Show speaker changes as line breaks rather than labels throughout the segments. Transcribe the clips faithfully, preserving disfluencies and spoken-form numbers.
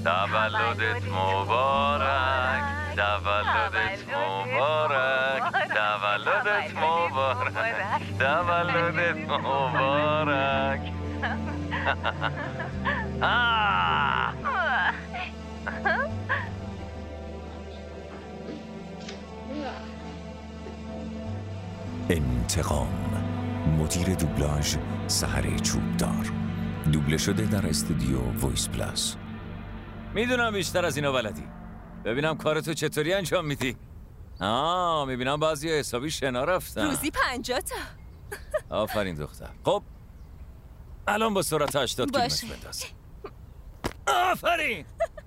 تولدت مبارک، تولدت مبارک، تولدت مبارک، تولدت مبارک.
انتقام. مدیر دوبلاژ سحر چوبدار. دوبله شده در استودیو وایس پلاس.
میدونم بیشتر از اینا بلدی. ببینم کارتو چطوری انجام میدی. آه میبینم بعضی حسابی شنا رفتن.
روزی پنجاه تا.
آفرین دختر. خب الان با سرعت هشتاد کیلومتر بنداز. آفرین.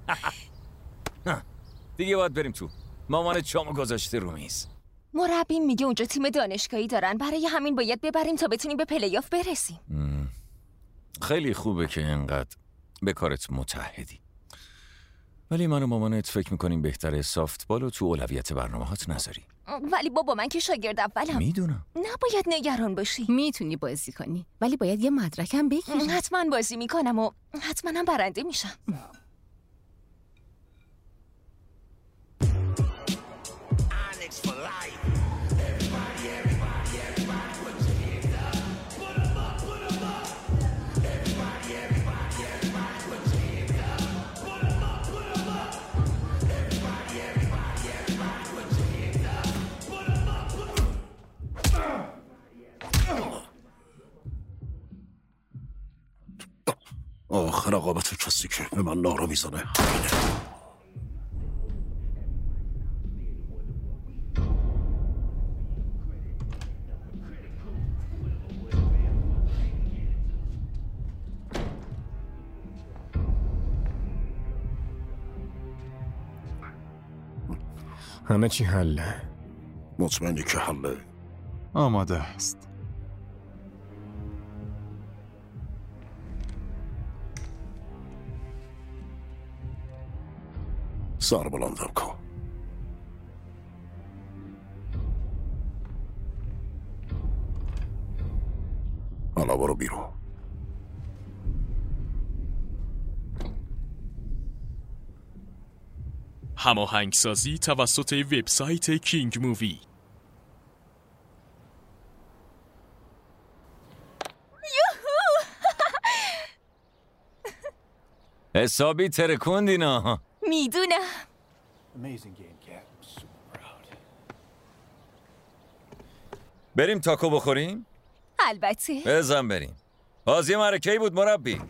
دیگه باید بریم تو. مامانت شامو گذاشته رو میز.
مربی میگه اونجا تیم دانشگاهی دارن، برای همین باید ببریم تا بتونیم به پلی‌آف برسیم.
مم. خیلی خوبه که اینقدر به کارت متحدی، ولی من و مامانت فکر میکنیم بهتره سافتبال رو تو اولویت برنامه‌هات نذاری.
ولی بابا من که شاگرد اولم.
میدونم.
نباید نگران باشی.
میتونی بازی کنی، ولی باید یه مدرکم بگیری.
حتما بازی میکنم و حتما هم برنده میشم.
آخر رقابت کسی که به من نارو میزنه.
همه چی حله.
مطمئنی که حله؟
آماده است.
سر بلندم کن. حالا برو بیرون.
هماهنگسازی توسط وبسایت کینگ مووی.
حسابی ترکوندینا.
میدونم.
بریم تاکو بخوریم؟
البته.
بزن بریم. بازی معرکه‌ای بود مربی.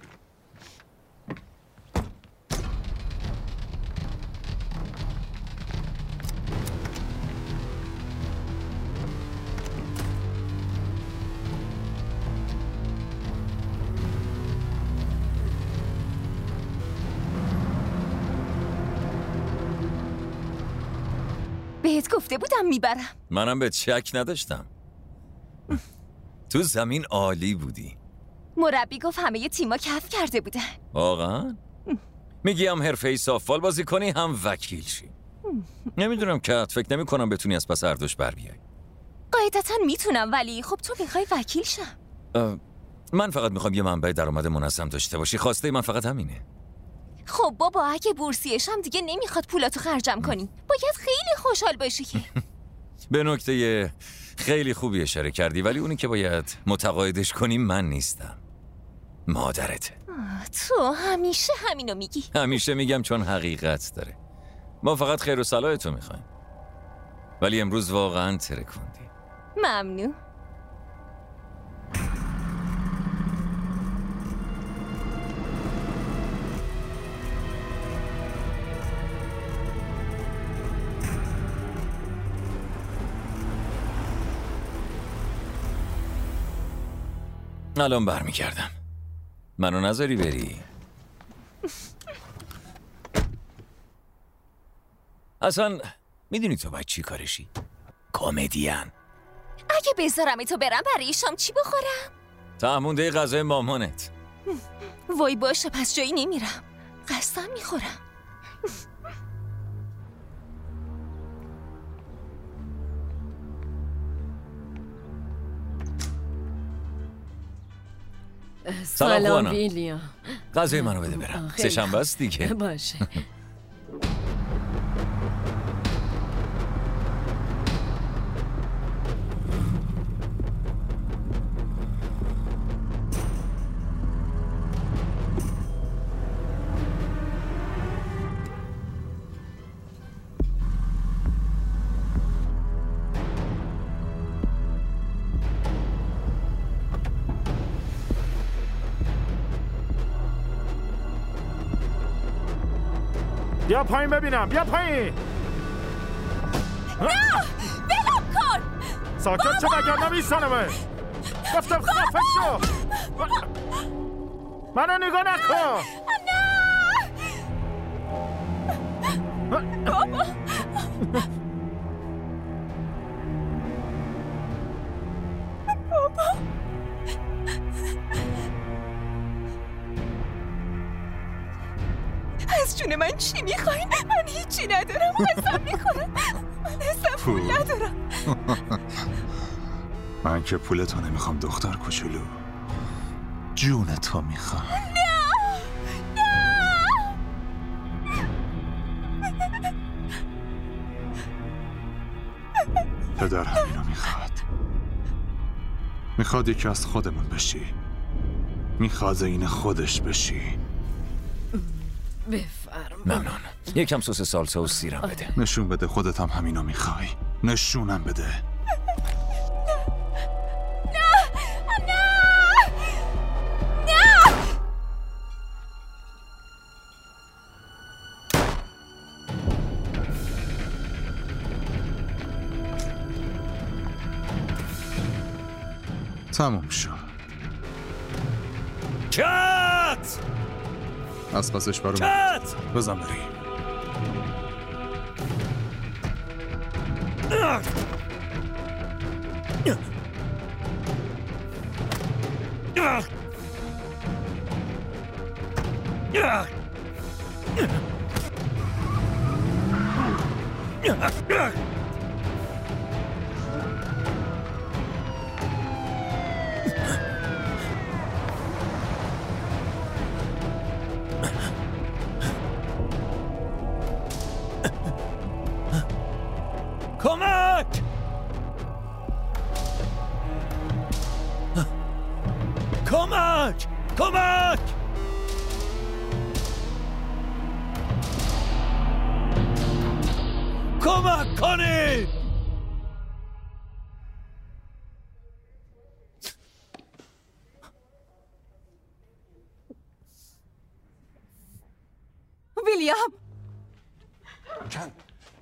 بهت گفته بودم میبرم.
منم بهت شک نداشتم. تو زمین عالی بودی.
مربی گفت همه تیما کف کرده بودن.
واقعا؟ میگی هم حرفه‌ای سافبال بازی کنی هم وکیل شی. نمیدونم کات، فکر نمی کنم بتونی از پس اردوش بر بیای.
قاعدتا میتونم، ولی خب تو میخوای وکیل شم.
من فقط میخوام یه منبع درآمد منظم داشته باشی. خواسته من فقط همینه.
خب بابا اگه بورسیشم دیگه نمیخواد پولاتو خرجم کنی. باید خیلی خوشحال باشی.
به نکته خیلی خوبی اشاره کردی، ولی اونی که باید متقاعدش کنی من نیستم، مادرته.
تو همیشه همینو میگی.
همیشه میگم چون حقیقت داره. ما فقط خیر و صلاح تو میخوایم، ولی امروز واقعا ترکوندی.
ممنون.
الان برمیگردم. منو نذاری بری. اصلا میدونی تو باید چی کارشی؟ کمدین.
اگه بذارم تو برم برای شام چی بخورم؟
تهمونده غذای مامانت.
وای باشه، پس جایی نمیرم. قسم میخورم.
سلام ویلیام.
غذای منو بده برم. سه شنبه است دیگه.
باشه.
بیا پایین ببینم، بیا پایین.
نه بلم کن.
ساکت چه بگر نمیستانمه. گفتم خفه شو. منو نگاه نکن.
نه بابا. بابا از جون من چی میخواین؟ من هیچی ندارم. قسم میخورم من اصلا پول ندارم.
من که پولتو نمیخوام دختر کوچولو، جون تو میخوام.
نه نه
پدر همینو میخواد. میخواد یکی از خودمون بشی. میخواد این خودش بشی.
بفرما.
ممنون. یکم سس سالسا و سیرم بده.
نشون بده خودت هم همینو میخوای. نشونم بده. تموم شد.
کت!
از پسش برو
کت!
بزن بریم.
کمک! کمک! کمک! کمک کنید!
ویلیام
چند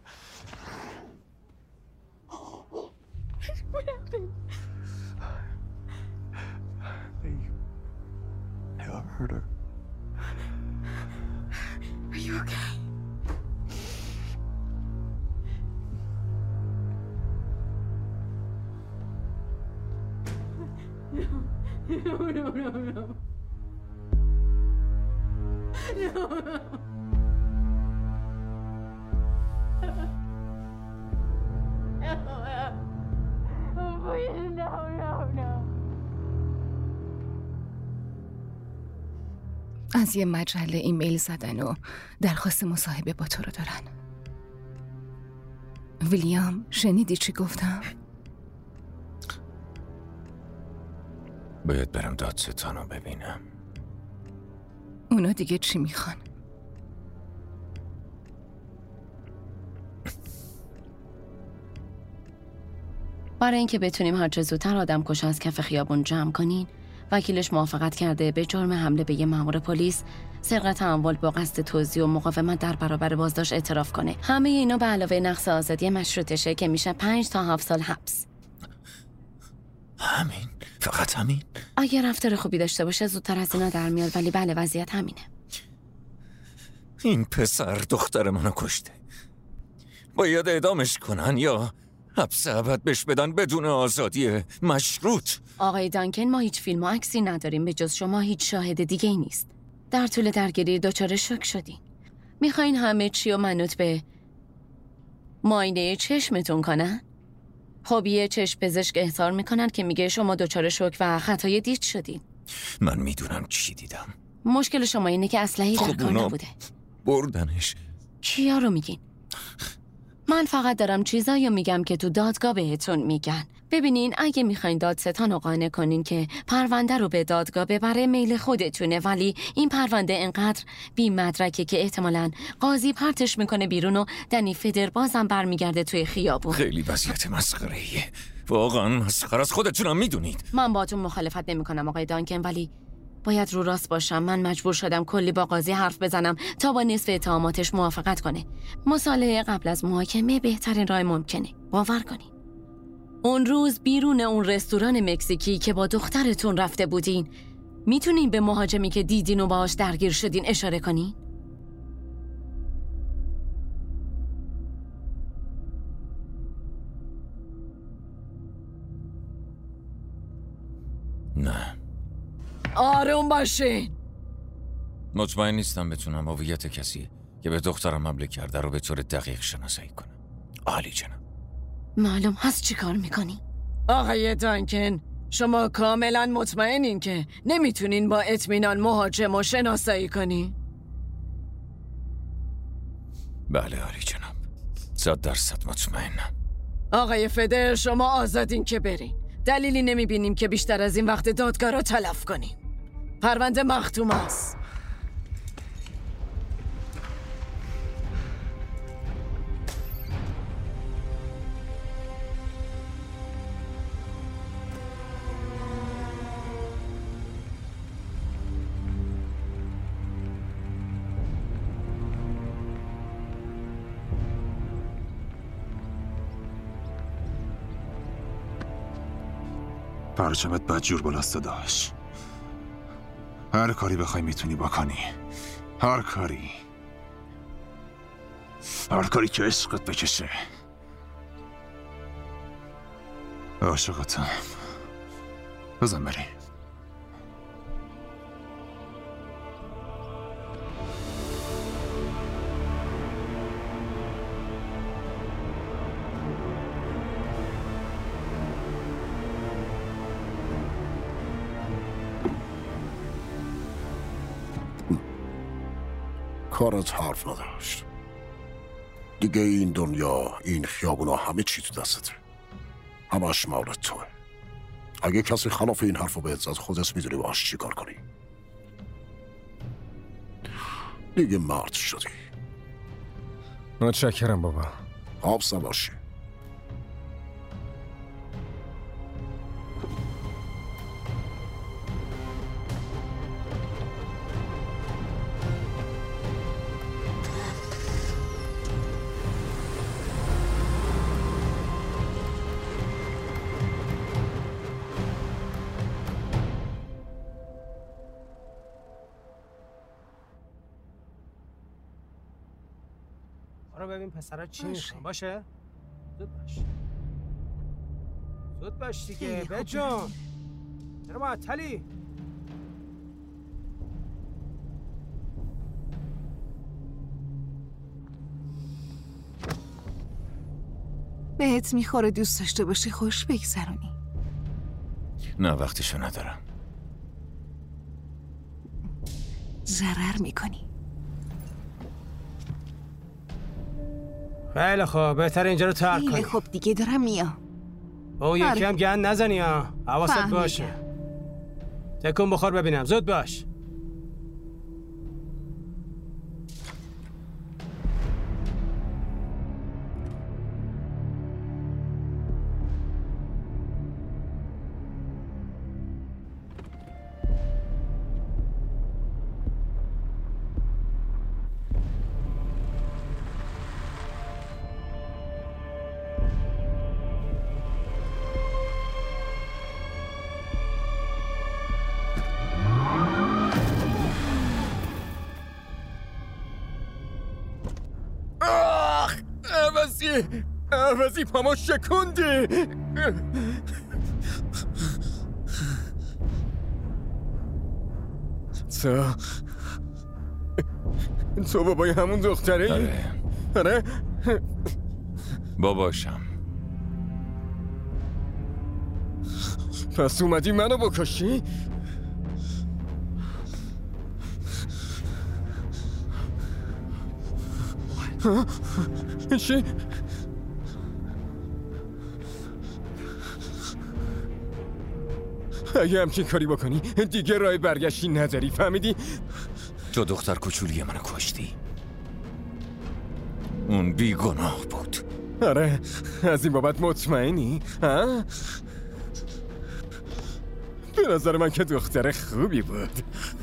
I heard her.
Are you okay? No, no, no, no, no. No, no. Please, no, no, no. از یه مجله ایمیل زدن و درخواست مصاحبه با تو رو دارن. ویلیام شنیدی چی گفتم؟
باید برم دادستان رو ببینم.
اونا دیگه چی میخوان؟
برای اینکه بتونیم هر چه زودتر آدم کش از کف خیابون جمع کنین، وکیلش موافقت کرده به جرم حمله به یه مأمور پلیس، سرقت اموال با قصد توزیع و مقاومت در برابر بازداشت اعتراف کنه. همه اینا به علاوه نقض آزادی مشروطشه که میشه پنج تا هفت سال حبس.
همین؟ فقط همین؟
اگه رفتار خوبی داشته باشه زودتر از اینا در میاد، ولی بله وضعیت همینه.
این پسر دختر منو کشته. باید اعدامش کنن یا حبس ابد بهش بدن بدون آزادی مشروط.
آقای دانکن، ما هیچ فیلم و عکسی نداریم، به جز شما هیچ شاهد دیگه ای نیست. در طول درگیری دچار شوک شدین. میخواین همه چی و منوط به معاینه چشمتون کنن؟ خب یه چشم پزشک احضار میکنن که میگه شما دچار شوک و خطای دید شدین.
من میدونم چی دیدم.
مشکل شما اینه که اسلحه‌ای در کار نبوده.
بردنش.
کیا رو میگین؟ من فقط دارم چیزایی میگم که تو دادگاه بهتون میگن. ببینین اگه میخواین دادستان رو قانع کنین که پرونده رو به دادگاه ببره میل خودتونه، ولی این پرونده انقدر بی مدرکه که احتمالاً قاضی پرتش میکنه بیرون و دنی فدر بازم برمیگرده توی خیابون.
خیلی وضعیت مسخره‌ایه. واقعا مسخره از خودتونم میدونید.
من باهاتون مخالفت نمیکنم آقای دانکن، ولی باید رو راست باشم. من مجبور شدم کلی با قاضی حرف بزنم تا با نصف اتهاماتش موافقت کنه. مصالحه قبل از محاکمه بهترین راه ممکنه. باور کنین. اون روز بیرون اون رستوران مکزیکی که با دخترتون رفته بودین، میتونین به مهاجمی که دیدین و باهاش درگیر شدین اشاره کنین؟
نه.
آروم باشین.
مطمئن نیستم بتونم هویت کسی که به دخترم حمله کرده رو به طور دقیق شناسایی کنم. عالی جناب.
معلوم هست چی کار میکنی؟
آقای دانکن، شما کاملا مطمئنین که نمیتونین با اطمینان مهاجم و شناسایی کنی؟
بله عالی جناب. صد درصد مطمئنم.
آقای فدر، شما آزادین که برین. دلیلی نمیبینیم که بیشتر از این وقت دادگاه را تلف کنیم. پرونده مختوم است.
پرچمت بدجور بالاست داشت. هر کاری بخوای میتونی بکنی. هر کاری. هر کاری که عشقت بکشه. عاشقتم. بزن بری.
کارت حرف نداشت. دیگه این دنیا، این خیابونا، همه چی تو دستته. همش مال توه. اگه کسی خلاف این حرفو بهت زد، خودت میدونی باهاش چی کار کنی. دیگه مرد شدی.
متشکرم بابا.
حافظ نباشی.
برو ببین پسرا چی میخوان. باشه؟ زود باش. زود باش دیگه. بجون. چرا معطلی؟
بهت میخوره دوست داشته باشی خوش بگذرونی.
نه وقتشو ندارم.
ضرر میکنی.
خیلی خوب، بهتر اینجا رو ترک کنی.
خیلی خوب دیگه دارم میام.
او یکی هم گند نزنی ها. حواست باشه. تکون بخور ببینم. زود باش.
عوضی پامو شکوندی. تو تو بابای همون دختره؟
آره.
آره؟
باباشم.
پس اومدی منو بکشی؟ چی؟ اگه همچین کاری بکنی دیگه راه برگشتی نداری، فهمیدی؟
تو دختر کوچولی منو کشتی. اون بیگناه بود.
آره، از این بابت مطمئنی؟ ها؟ به نظر من که دختر خوبی بود.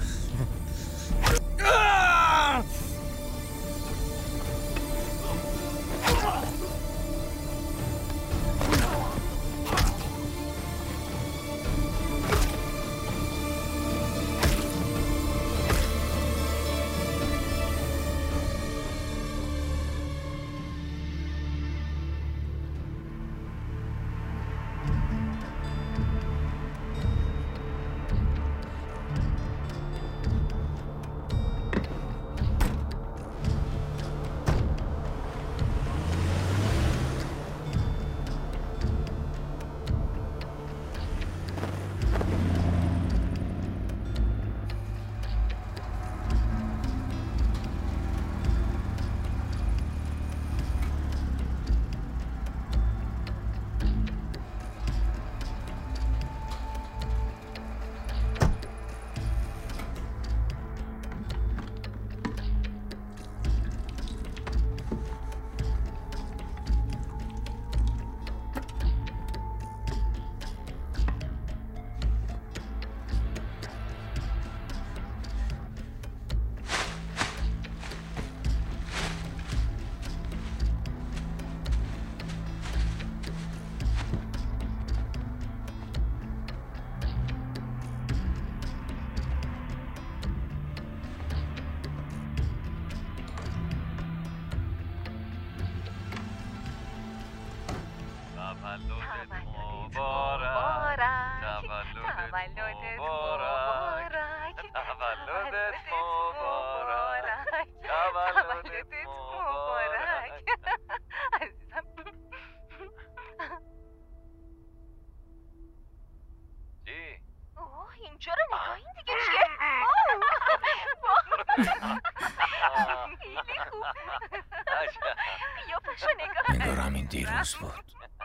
نگار همین دیروز بود.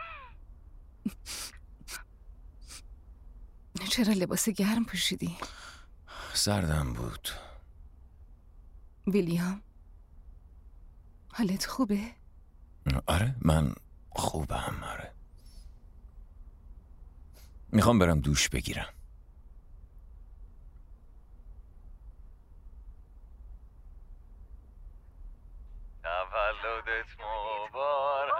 چرا لباس گرم پوشیدی؟
سردم بود.
ویلیام حالت خوبه؟
آره من خوبم. آره میخوام برم دوش بگیرم.
تولدت مبارک.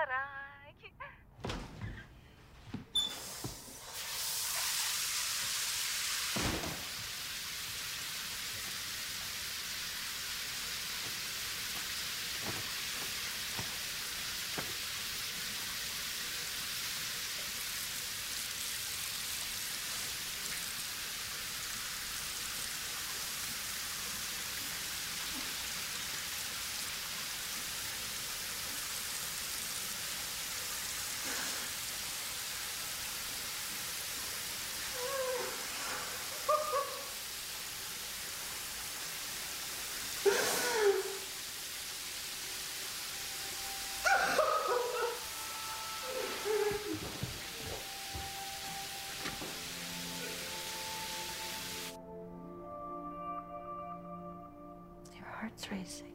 Heart's racing.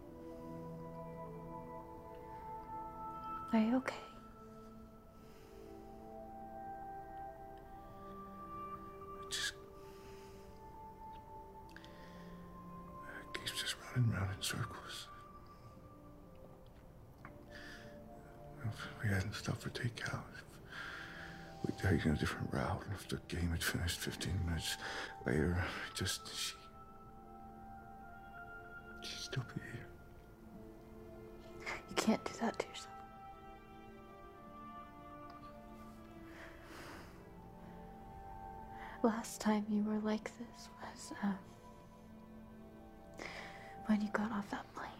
Are you okay?
Just it keeps just running round in circles. If we hadn't stopped for takeout, if we'd taken a different route, and if the game had finished fifteen minutes later, just she. She'd still be here.
You can't do that to yourself. Last time you were like this was um, when you got off that plane.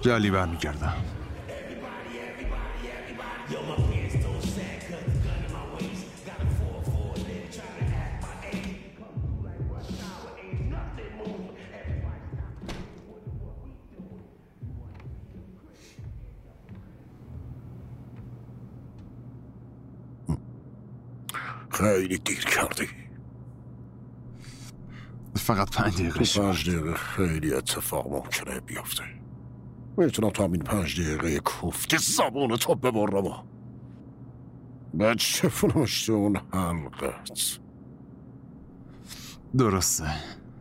به علی برمیگردم.
خیلی دیر کردی.
فقط پنج دقیقه شد.
پنج دقیقه خیلی اتفاق ممکنه بیافته. میتونم تو همین پنج دقیقه کوفتی زبون تو ببرم و بچه فناشت اون حلقت.
درسته.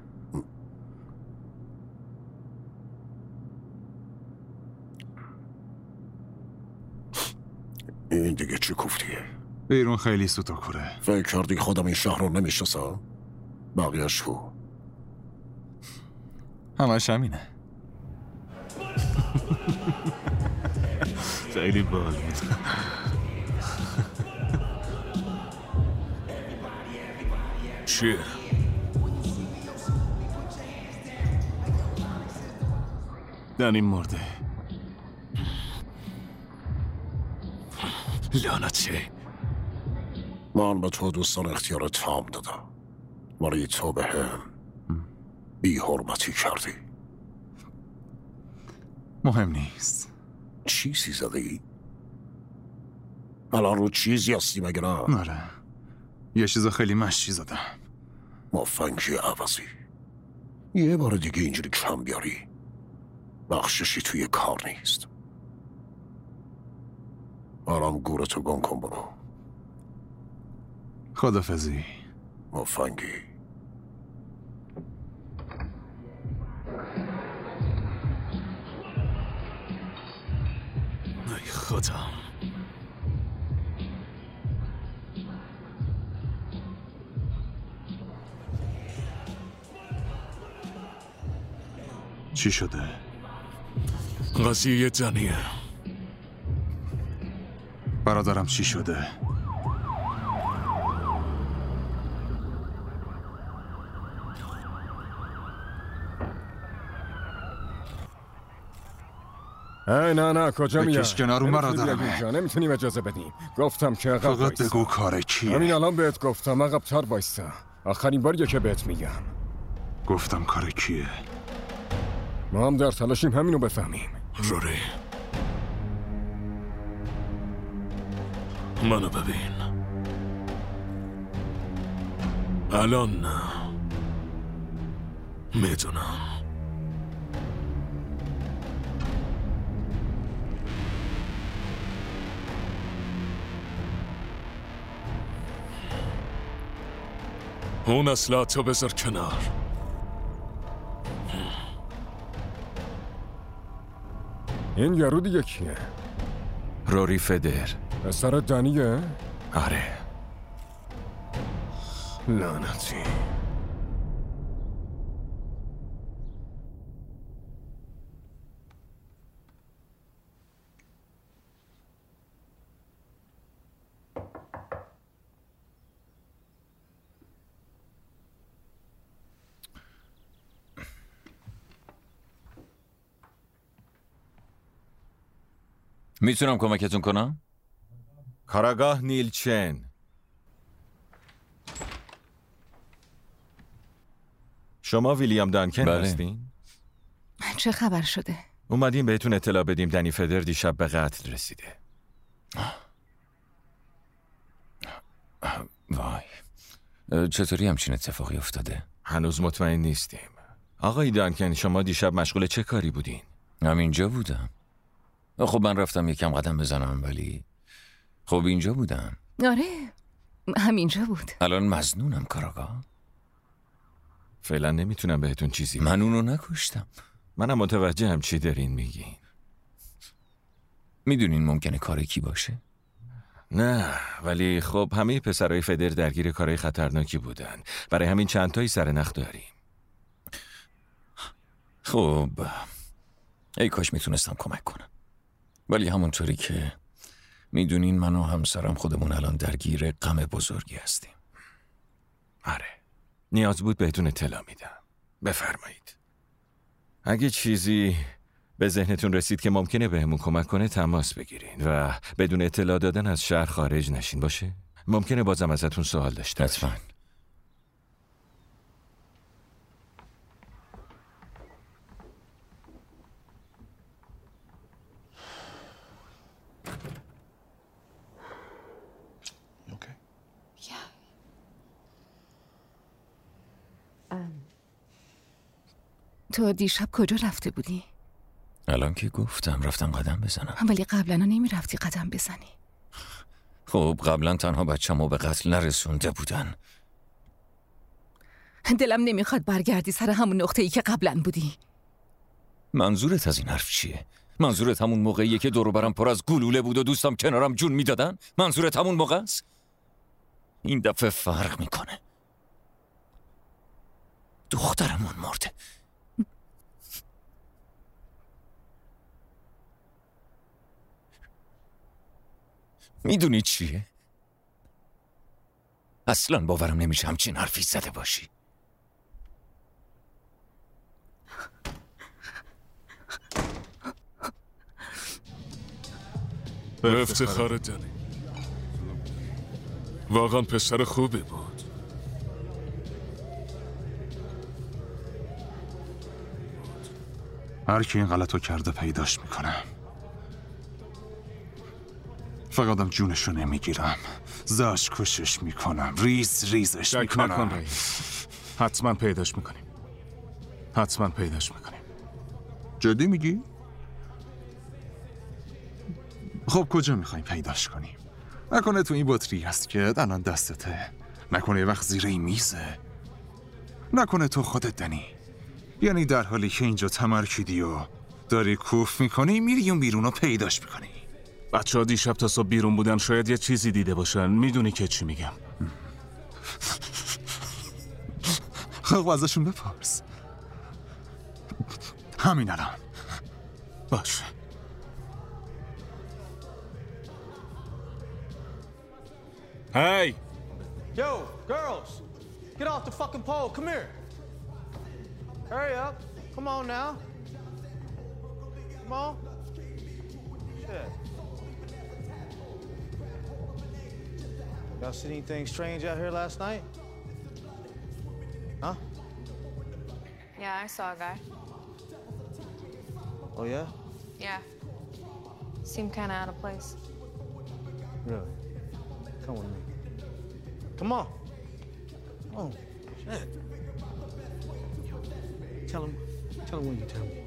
این دیگه چه کوفتیه؟
بیرون خیلی سوتاکوره.
فکر کردی خودم این شهر رو نمیشناسم؟ بقیهش کو؟
همش همینه. خیلی بال بود.
چیه؟
دنی مرده.
لعنته.
من به تو دوستان اختیار تام دادم، ولی تو به هم بی حرمتی کردی.
مهم نیست.
چیزی زدی؟ الان رو چیزی هستی مگه نه؟
آره، یه چیز خیلی مشتی زدم.
مفنگی عوضی. یه بار دیگه اینجوری کم بیاری بخششی توی کار نیست. آرام گورتو گم کن برو.
خدافظی
مفنگی.
ای خدا.
چی شده؟
قضیه دنیه.
برادرم چی شده؟
ای نه نه کجا میای؟
بکش کنار اون برادرمه.
نمیتونیم اجازه بدیم. گفتم که عقب
فقط
وایسا.
بگو کار کیه؟
همین الان بهت گفتم عقب تر وایسا. آخرین باریه که بهت میگم.
گفتم کار کیه؟
ما هم در تلاشیم همینو بفهمیم.
روری، منو ببین. الان نه، میدونم. اون اصلاتو بذار کنار.
این یارو دیگه کیه؟
روری فدر.
پسر دنیه؟
آره.
لعنتی.
میتونم کمکتون کنم؟
کاراگاه نیل چن. شما ویلیام دانکن
بله.
هستین؟
چه خبر شده؟
اومدیم بهتون اطلاع بدیم دنی فدر دیشب به قتل رسیده.
وای، چطوری همچین اتفاقی افتاده؟
هنوز مطمئن نیستیم. آقای دانکن، شما دیشب مشغول چه کاری بودین؟
همینجا بودم. خب من رفتم یکم قدم بزنم، ولی خب اینجا بودم.
آره، همینجا بود.
الان مظنونم کاراگاه.
فعلا نمیتونم بهتون چیزی.
من اونو نکشتم.
منم متوجه هم چی دارین میگین.
میدونین ممکنه کار کی باشه؟
نه، ولی خب همه پسرای فدر درگیر کارهای خطرناکی بودن. برای همین چند تایی سر نخ داریم.
خب ای کاش میتونستم کمک کنم، ولی همونطوری که میدونین من و همسرم خودمون الان درگیر غم بزرگی هستیم.
آره، نیاز بود بهتون اطلاع میدم. بفرمایید. اگه چیزی به ذهنتون رسید که ممکنه بهمون کمک کنه تماس بگیرین و بدون اطلاع دادن از شهر خارج نشین باشه؟ ممکنه بازم ازتون سوال داشته
لطفاً.
تو دیشب کجا رفته بودی؟
الان که گفتم رفتم قدم بزنم.
ولی قبلا نمی رفتی قدم بزنی.
خب قبلا تنها بچه‌مو به قتل نرسونده بودن.
دلم نمیخواد برگردی سر همون نقطه‌ای که قبلا بودی.
منظورت از این حرف چیه؟ منظورت همون موقعیه که دور و برم پر از گلوله بود و دوستم کنارم جون میدادن؟ منظورت همون موقع است؟ این دفعه فرق میکنه. دخترمون مرده. میدونی چیه؟ اصلا باورم نمیشه همچین حرفی زده باشی.
به افتخار دنی. واقعا پسر خوبی بود.
هر کی این غلطو کرده پیداش میکنم. فقطم جونشو نمیگیرم. زاش کشش میکنم. ریز ریزش
شک
میکنم.
نکن رئیس. حتما پیداش میکنیم. حتما پیداش میکنیم.
جدی میگی؟ خب کجا میخوایم پیداش کنیم؟ نکنه تو این بطری هست که الان دستته. نکنه یه وقت زیر این میزه. نکنه تو خودت دنی. یعنی در حالی که اینجا تمرکیدی و داری کوف میکنی میری اون بیرون رو پیداش میکنی.
بچه ها دیشب تا صبح بیرون بودن، شاید یه چیزی دیده باشن. میدونی که چی میگم.
خب ازشون بپرس. همین الان.
باشه. Hey!
Yo, girls! Get off the fucking pole, come here! Hurry up, come on now. Come on. Shit. Y'all see anything strange out here last night? Huh?
Yeah, I saw a guy.
Oh yeah?
Yeah. Seemed kind of out of place.
Really? Come with me. Come on. Oh, shit. Tell him. Tell him when you tell me.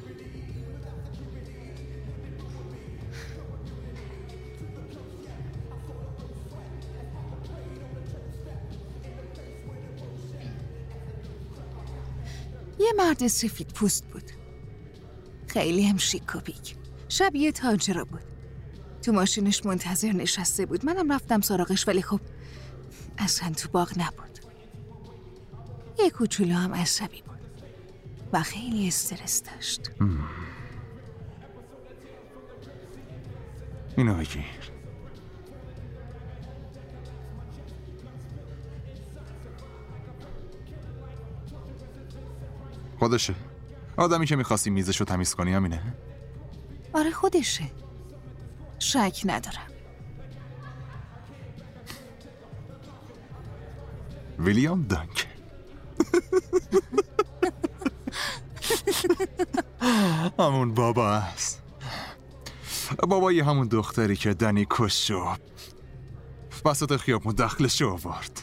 یه مرد سفید پوست بود. خیلی هم شیک و پیک. شبیه تاجر بود. تو ماشینش منتظر نشسته بود. منم رفتم سراغش ولی خب اصلا تو باغ نبود. یه کوچولو هم عصبی بود و خیلی استرس داشت.
اینو بگیر. خودشه. آدمی که میخواستی میزشو تمیز کنی همینه؟
آره خودشه. شک ندارم.
ویلیام دانک. همون بابا است. بابای همون دختری که دنی کش شو وسط خیابون دخلش آورد.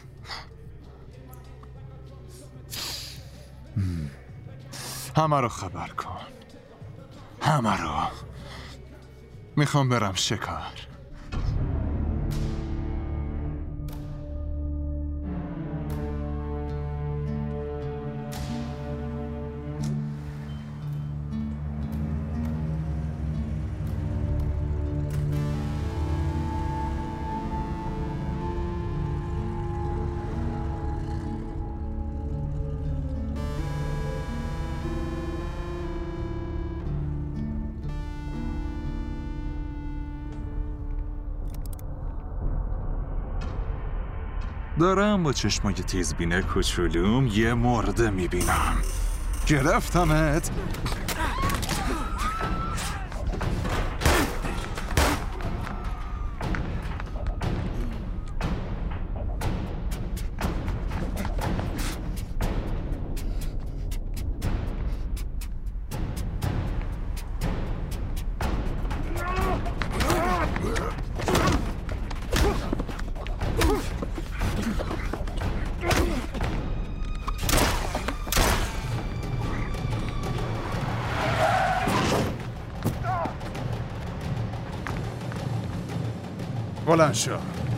همه رو خبر کن. همه رو. میخوام برم شکار. دارم با چشمای تیزبینه کوچولوم یه مرده میبینم. گرفتمت. بلند شو.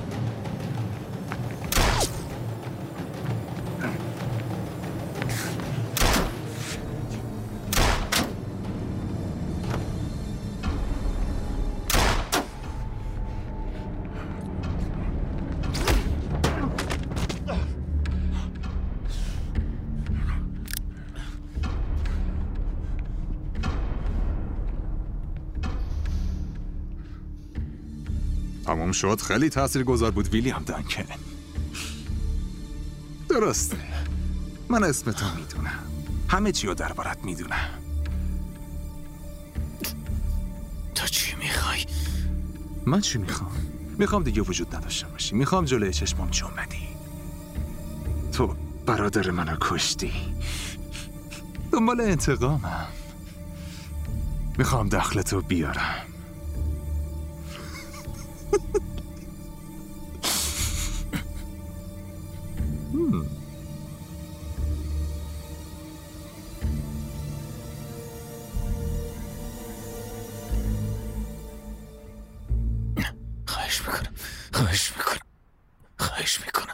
تموم شد. خیلی تاثیرگذار بود ویلیام دانکن. درسته، من اسم تو میدونم، همه چی رو دربارت میدونم.
تو چی میخوای؟
من چی میخوام؟ میخوام دیگه وجود نداشته باشی. میخوام جلوی چشمام جمعدی. تو برادر منو کشتی. دنبال انتقامم. میخوام دخلتو بیارم.
خواهش میکنم خواهش میکنم خواهش میکنم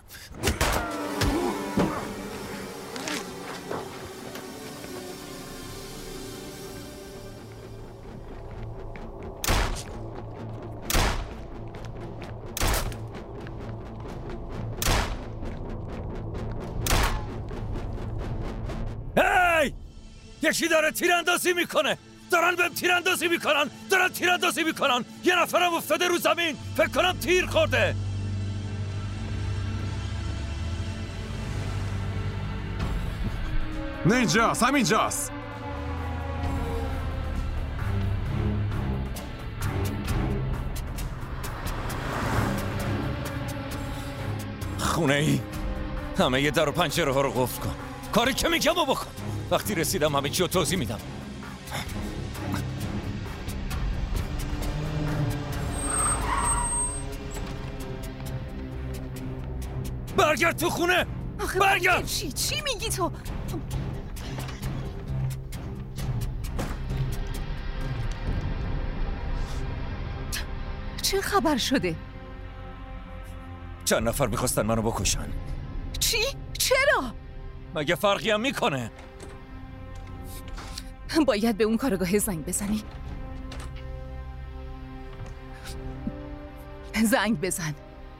هی! یکی داره تیراندازی میکنه. دارن بهم تیراندازی میکنن. دارن تیراندازی میکنن. یه نفرم افتاده رو زمین. فکر کنم تیر خورده.
نینجاست، همینجاست.
خونه ای همه یه در و پنجره ها رو قفل کن. کاری که میگم رو بکن. وقتی رسیدم همه چی رو توضیح میدم. برگرد تو خونه. برگرد.
چی چی میگی تو؟ چه خبر شده؟
چند نفر میخواستن منو بکشن.
چی؟ چرا؟
مگه فرقی هم میکنه؟
باید به اون کارگاه زنگ بزنی. زنگ بزن.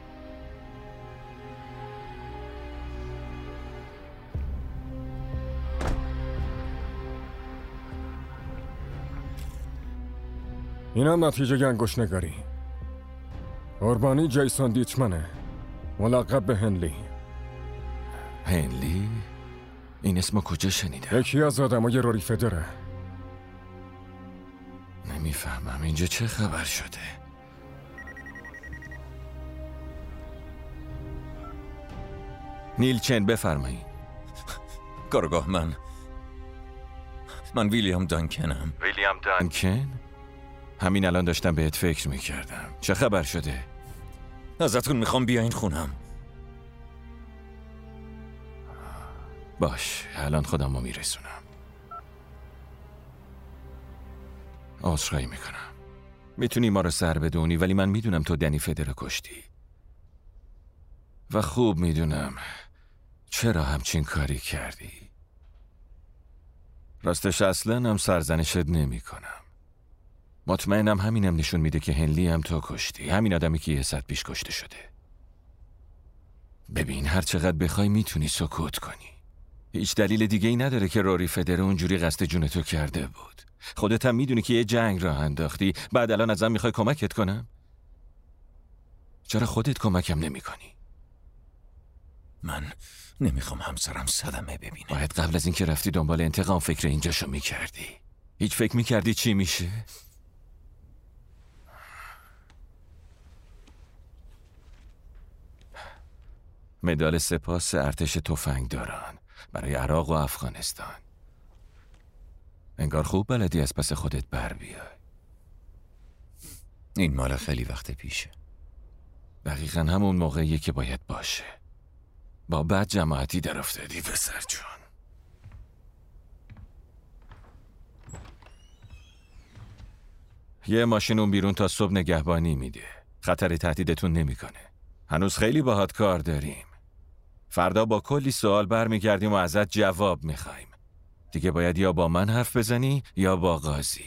این هم نتیجه گنگشنگاری. قربانی جیسون دیچمنه، ملقب به هنلی.
هنلی؟ این اسمو کجا شنیدم؟
یکی از آدمای روری فدره.
نمیفهمم اینجا چه خبر شده. نیل چن بفرمایید.
کارگاه من من ویلیام دانکنم.
ویلیام دانکن؟ همین الان داشتم بهت فکر میکردم. چه خبر شده؟
ازتون میخوام بیاین خونم.
باش، الان خودم رو میرسونم. عذرخواهی میکنم. میتونی ما رو سر بدونی، ولی من میدونم تو دنی فدر کشتی. و خوب میدونم چرا همچین کاری کردی. راستش اصلا هم سرزنشت نمی کنم. مطمئنم همینم نشون میده که هنلی هم تو کشتی. همین آدمی که یه ساعت پیش کشته شده. ببین، هر چقدر بخوای میتونی سکوت کنی. هیچ دلیل دیگه ای نداره که روری فدر اونجوری قصد جون تو کرده بود. خودت هم میدونی که یه جنگ راه انداختی. بعد الان ازم میخوای کمکت کنم؟ چرا خودت کمکم نمی کنی؟
من نمیخوام همسرم صدمه ببینه.
باید قبل از اینکه رفتی دنبال انتقام فکر اینجاشو میکردی. هیچ فکر میکردی چی میشه؟ مدال سپاس ارتش تفنگداران برای عراق و افغانستان. انگار خوب بلدی از پس خودت بر بیای.
این مال خیلی وقت پیشه.
دقیقا همون موقعیه که باید باشه. با بد جماعتی در افتادی پسر جون. یه ماشین اون بیرون تا صبح نگهبانی میده. خطری تهدیدتون نمیکنه. هنوز خیلی باهات کار داریم. فردا با کلی سوال برمیگردیم و ازت جواب میخوایم. دیگه باید یا با من حرف بزنی یا با قاضی.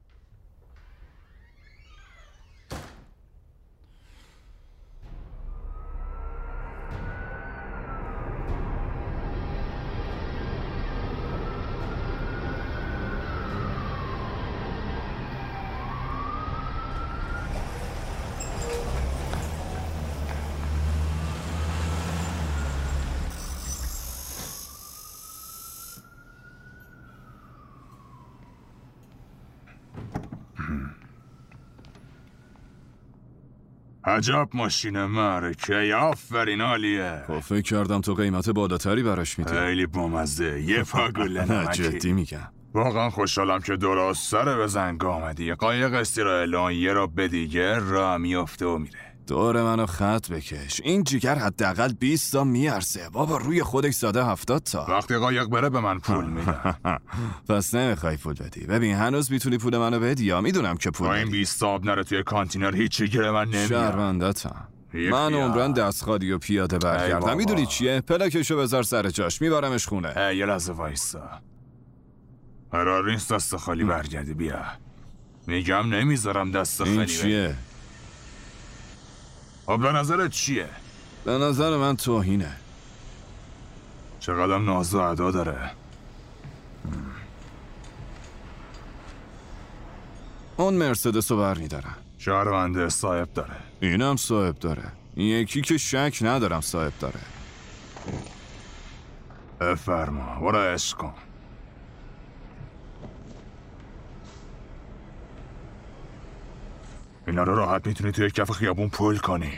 عجب ماشین معرکه، آفرین عالیه.
خب فکر کردم تو قیمت بالاتری براش میدی.
خیلی بامزه، یه پاگوله نمکی.
جدی میگم.
واقعا خوشحالم که درست سر به زنگ آمدی. قایق استرائیلان یه را به دیگه را میفته و میره.
دور منو خط بکش. این جیگر حداقل بیست تا میارزه. بابا روی خودش زده هفتاد تا.
وقتی قایق بره به من پول میده.
پس نمیخوای پول بدی. ببین هنوز میتونی پول منو بدی یا میدونم که پول
با
بدی.
این بیست تا آب نره توی کانتینر هیچی گره من نمیاد.
شرمندتم. من عمران دستخالی و پیاده برگردم. میدونی چیه؟ پلاکشو بذار سر جاش، میبرمش خونه.
یه لحظه وایسا. قرار نیست دست خالی برگردی. بیا. میگم نمیذارم دست خالی.
این چیه؟
خب به نظرت چیه؟
به نظر من توهینه.
چقدر ناز و ادا داره.
اون مرسدس رو بر میدارم.
شهرونده صاحب داره.
اینم صاحب داره. این یکی که شک ندارم صاحب داره.
بفرما برو عشق کن. اینا رو راحت میتونی توی کف خیابون پول کنی.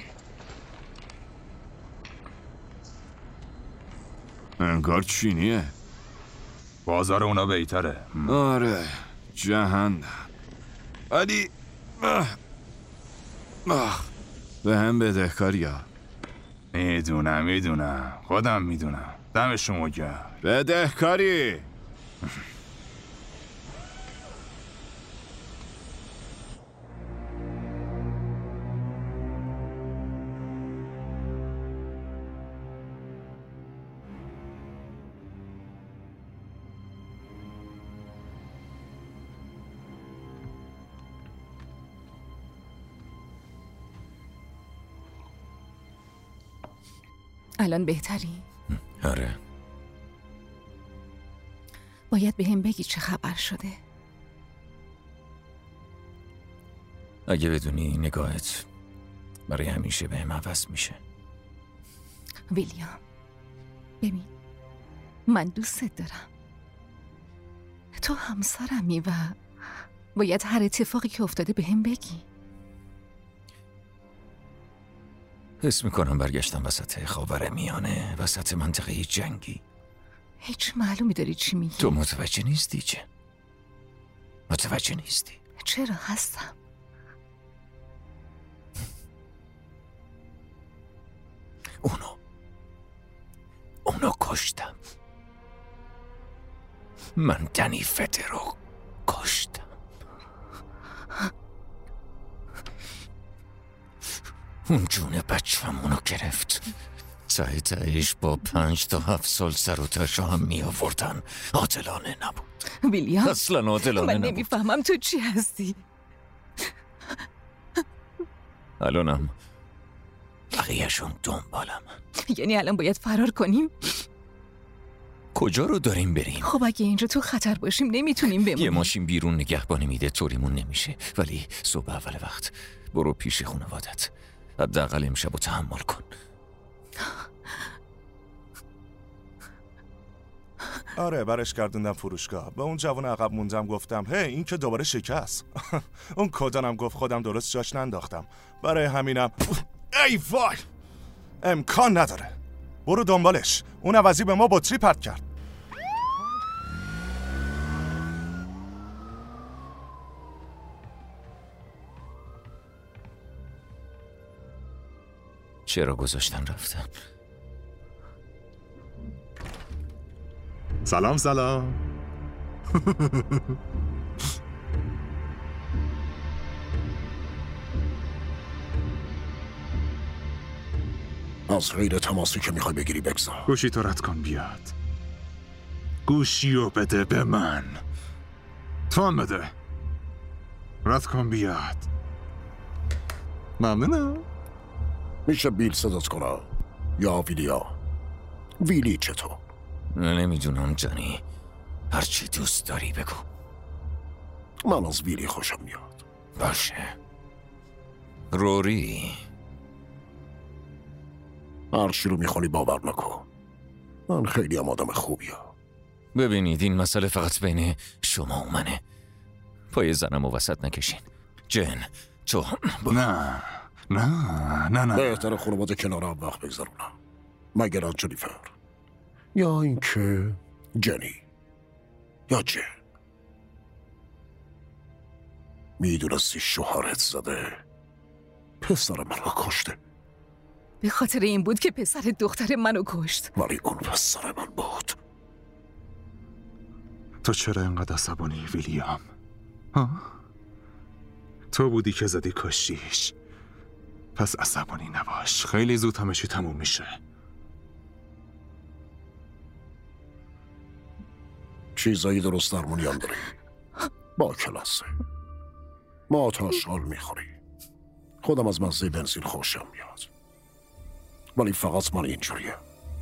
انگار چینیه.
بازار اونا بهتره.
آره جهنم. ولی به هم بدهکاری ها.
میدونم میدونم خودم میدونم. دم شما گرم.
بدهکاری.
الان بهتری؟
آره.
باید به هم بگی چه خبر شده.
اگه بدونی نگاهت برای همیشه به هم عوض میشه.
ویلیام ببین من دوستت دارم. تو همسرمی و باید هر اتفاقی که افتاده به هم بگی.
حس میکنم برگشتم وسط خاورمیانه، وسط منطقه جنگی.
هیچ معلومی داری چی میگی؟
تو متوجه نیستی چه؟ متوجه نیستی؟
چرا هستم؟
اونو اونو کشتم. من دنی فدر رو کشتم. اون جون بچه‌مونو گرفت. ته تهش با پنج تا هفت سال سر و تاشو هم می آوردن. عادلانه نبود.
ویلیام
اصلا عادلانه
من
نبود.
نمیفهمم تو چی هستی.
الانم بقیه‌شون دنبالم.
یعنی الان باید فرار کنیم؟
کجا رو داریم بریم؟
خب اگه اینجا تو خطر باشیم نمیتونیم بمونیم.
یه ماشین بیرون نگهبانی میده، طوریمون نمیشه. ولی صبح اول وقت برو پیش خانوادت. حداقل امشب رو تحمل کن.
آره برش گردوندم فروشگاه. به اون جوان عقب موندم گفتم هی این که دوباره شکست. اون کدانم گفت خودم درست جاش ننداختم. برای همینم ای وای امکان نداره. برو دنبالش. اون عوضی به ما بطری پرت کرد.
چرا گذاشتن رفتن؟
سلام سلام.
از غیر تماسی که میخوای بگیری بگذار.
گوشی تو رد کن بیاد. گوشیو بده به من. تو هم بده. رد کن بیاد. ممنونم.
میشه بیل صدات کنم یا ویلیا؟ ویلی چطور؟
نمیدونم جانی، هرچی دوست داری بگو.
من از ویلی خوشم میاد.
باشه. روری،
هرچی رو میخوانی باور نکن. من خیلی هم آدم خوبیم.
ببینید این مسئله فقط بین شما و منه. پای زنم و وسط نکشین. جن تو
با... نه نه نه نه
بهتر خانواده کنار هم وقت بگذارونم، مگر از جنیفر یا اینکه جنی یا جن. میدونستی شوهرت زده پسر منو کشته؟
به خاطر این بود که پسر دختر منو کشت.
ولی اون پسر من بود.
تو چرا اینقدر عصبانی ویلیام؟ ها؟ تو بودی که زدی کشتیش. پس عصبانی نباش، خیلی زود همه چی تموم میشه.
چیزایی درست درمونیان داری. با کلاسه. ما تاشال میخوری. خودم از مزه بنزین خوشم میاد، ولی فقط من اینجوریه.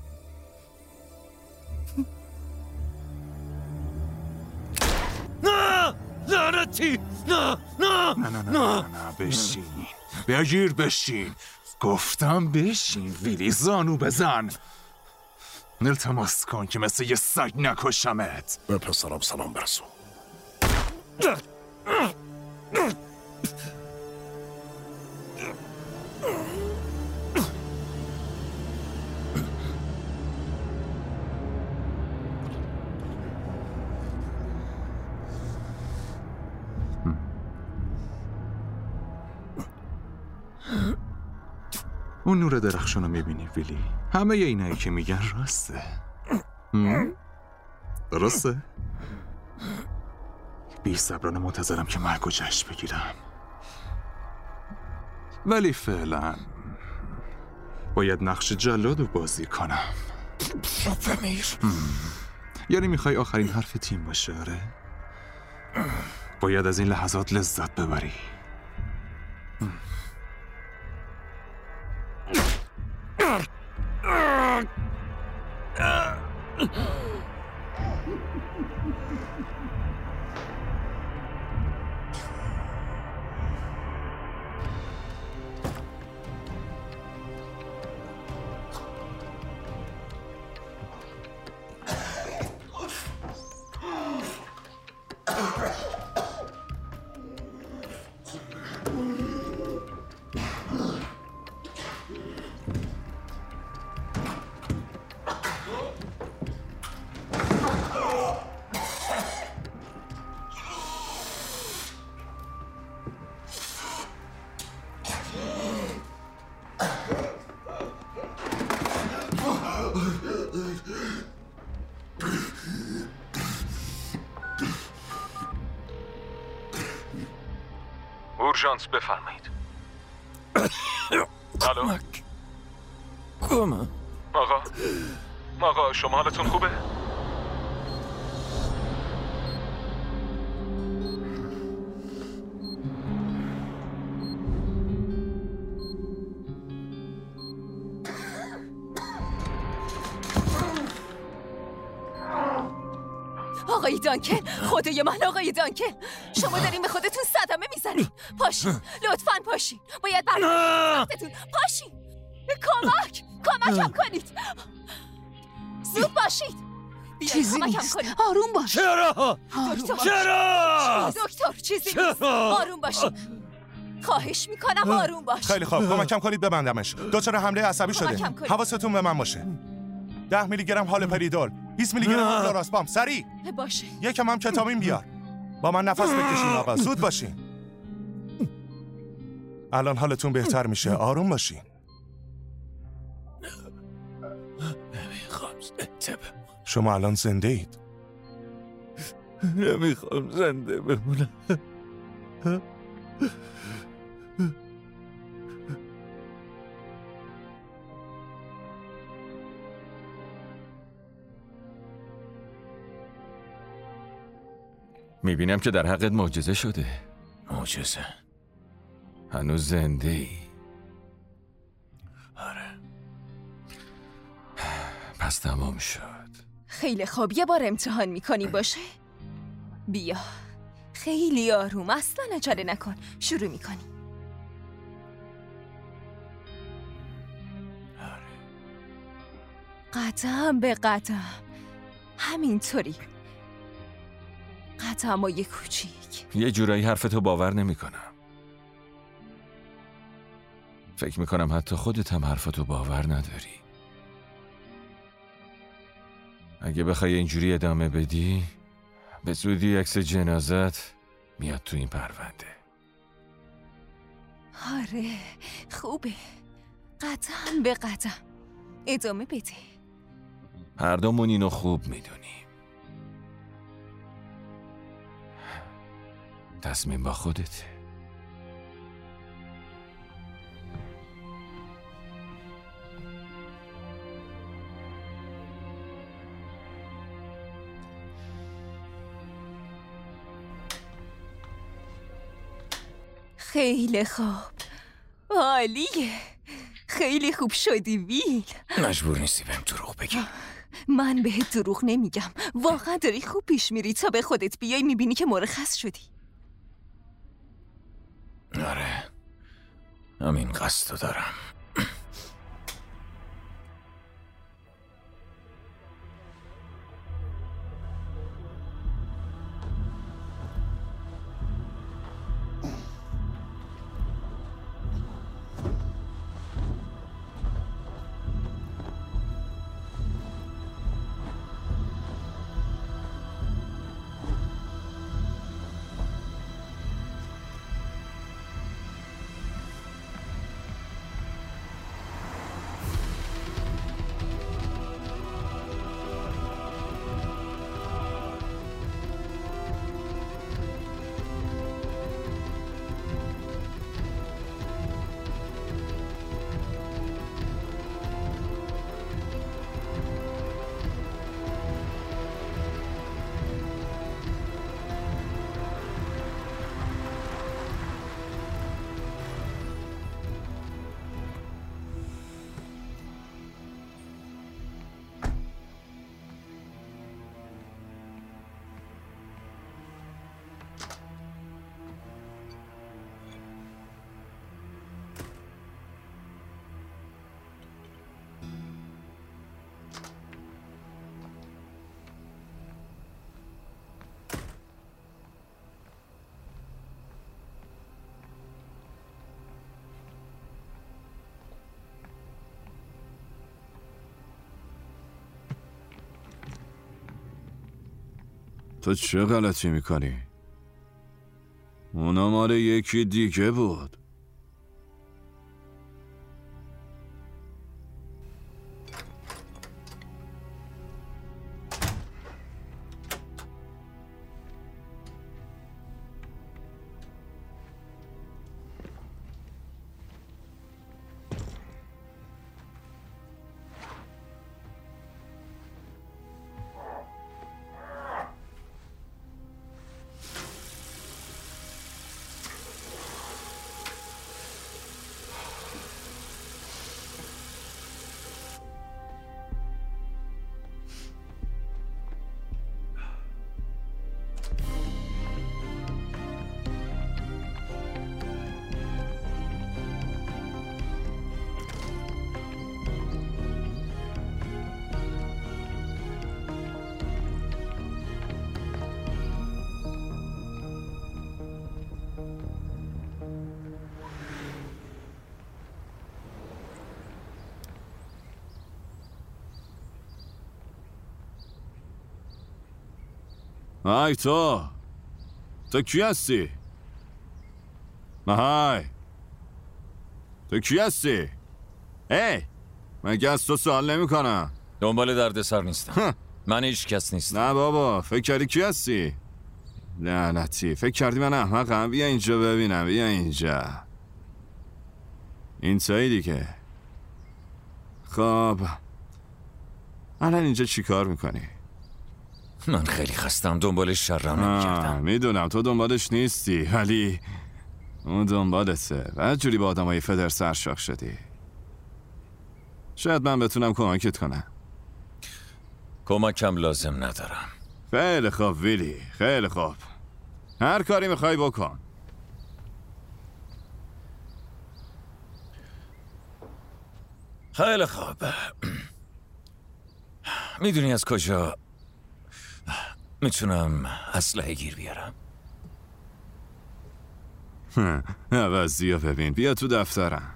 نه لعنتی، نه نه
نه نه نه نه بشین، بگیر بشین. گفتم بشین ویلی، زانو بزن. التماس کن که مثل یه سگ نکشمت.
به پسرم سلام برسون.
اون نور درخشانو میبینی ویلی؟ همه ی اینایی که میگن راسته. درسته؟ بی صبرانه منتظرم که مرگو جشن بگیرم، ولی فعلا باید نقش جلادو بازی کنم.
فمیر،
یعنی میخوای آخرین حرف تیم باشه؟ آره؟ باید از این لحظات لذت ببری.
اورژانس بفرمایید. الو
کمک.
آقا آقا شما حالتون خوبه؟
آقای دانکن، خدای من آقای دانکن، شما دارین به خودتون صدمه میزنین. پاشین، لطفاً پاشین. باید برگردید وقتتون. پاشین. کمک، کمکم کنید. زود باشید.
چیزی نیست. آروم باش.
چرا؟ چرا؟
دکتر چیزی نیست. آروم باشید. خواهش میکنم آروم باش.
خیلی خوب، کمکم کنید ببندمش. دچار حمله عصبی شده. حواستون به من باشه. ده میلی گرم هالوپریدول، بیست میلی گرم کلوراسپام. سریع
باشه.
یکم هم کتامین بیار. با من نفس بکشین آقا، زود باشین. الان حالتون بهتر میشه، آروم باشین. شما الان زنده اید؟
نمیخوام زنده بمونم.
میبینم که در حقت معجزه شده.
معجزه؟
هنوز زنده ای.
آره.
پس تمام شد.
خیلی خوب، یه بار امتحان میکنی باشه؟ بیا خیلی آروم، اصلا عجله نکن. شروع میکنی. قدم به قدم، همینطوری، قدمای کوچیک.
یه جورایی حرفتو باور نمی کنم. فکر میکنم حتی خودت هم حرفتو باور نداری. اگه بخوای اینجوری ادامه بدی، به زودی عکس جنازت میاد تو این پرونده.
آره خوبه، قدم به قدم ادامه بده.
هر دومون اینو خوب میدونیم. تصمیم با خودته.
خیلی خوب، عالیه، خیلی خوب شدی ویل.
مجبور نیستی بهم دروغ بگی.
من بهت دروغ نمیگم، واقعا داری خوب پیش میری. تا به خودت بیای میبینی که مرخص شدی.
آره، همین قصدو دارم.
تو چه غلطی میکنی؟ اونا مال یکی دیگه بود. های تو تو کی هستی؟ های تو کی هستی؟ ای مگه از تو سوال نمی کنم؟
دنبال دردسر نیستم. من هیچ کس نیستم.
نه بابا، فکر کردی کی هستی؟ لعنتی، فکر کردی من احمقم؟ بیا اینجا ببینم، بیا اینجا. این تویی دیگه. خب الان اینجا چی کار میکنی؟
من خیلی خستم، دنبال شرم نمی‌کردم.
میدونم تو دنبالش نیستی، ولی اون دنبالته و جوری با آدمای فدر سرشاخ شدی. شاید من بتونم کمکت کنم.
کمکم لازم ندارم.
خیلی خوب ویلی، خیلی خوب. هر کاری میخوای بکن.
خیلی خوب. میدونی از کجا میتونم اسلحه گیر بیارم؟
عوضی ها ببین، بیا تو دفترم.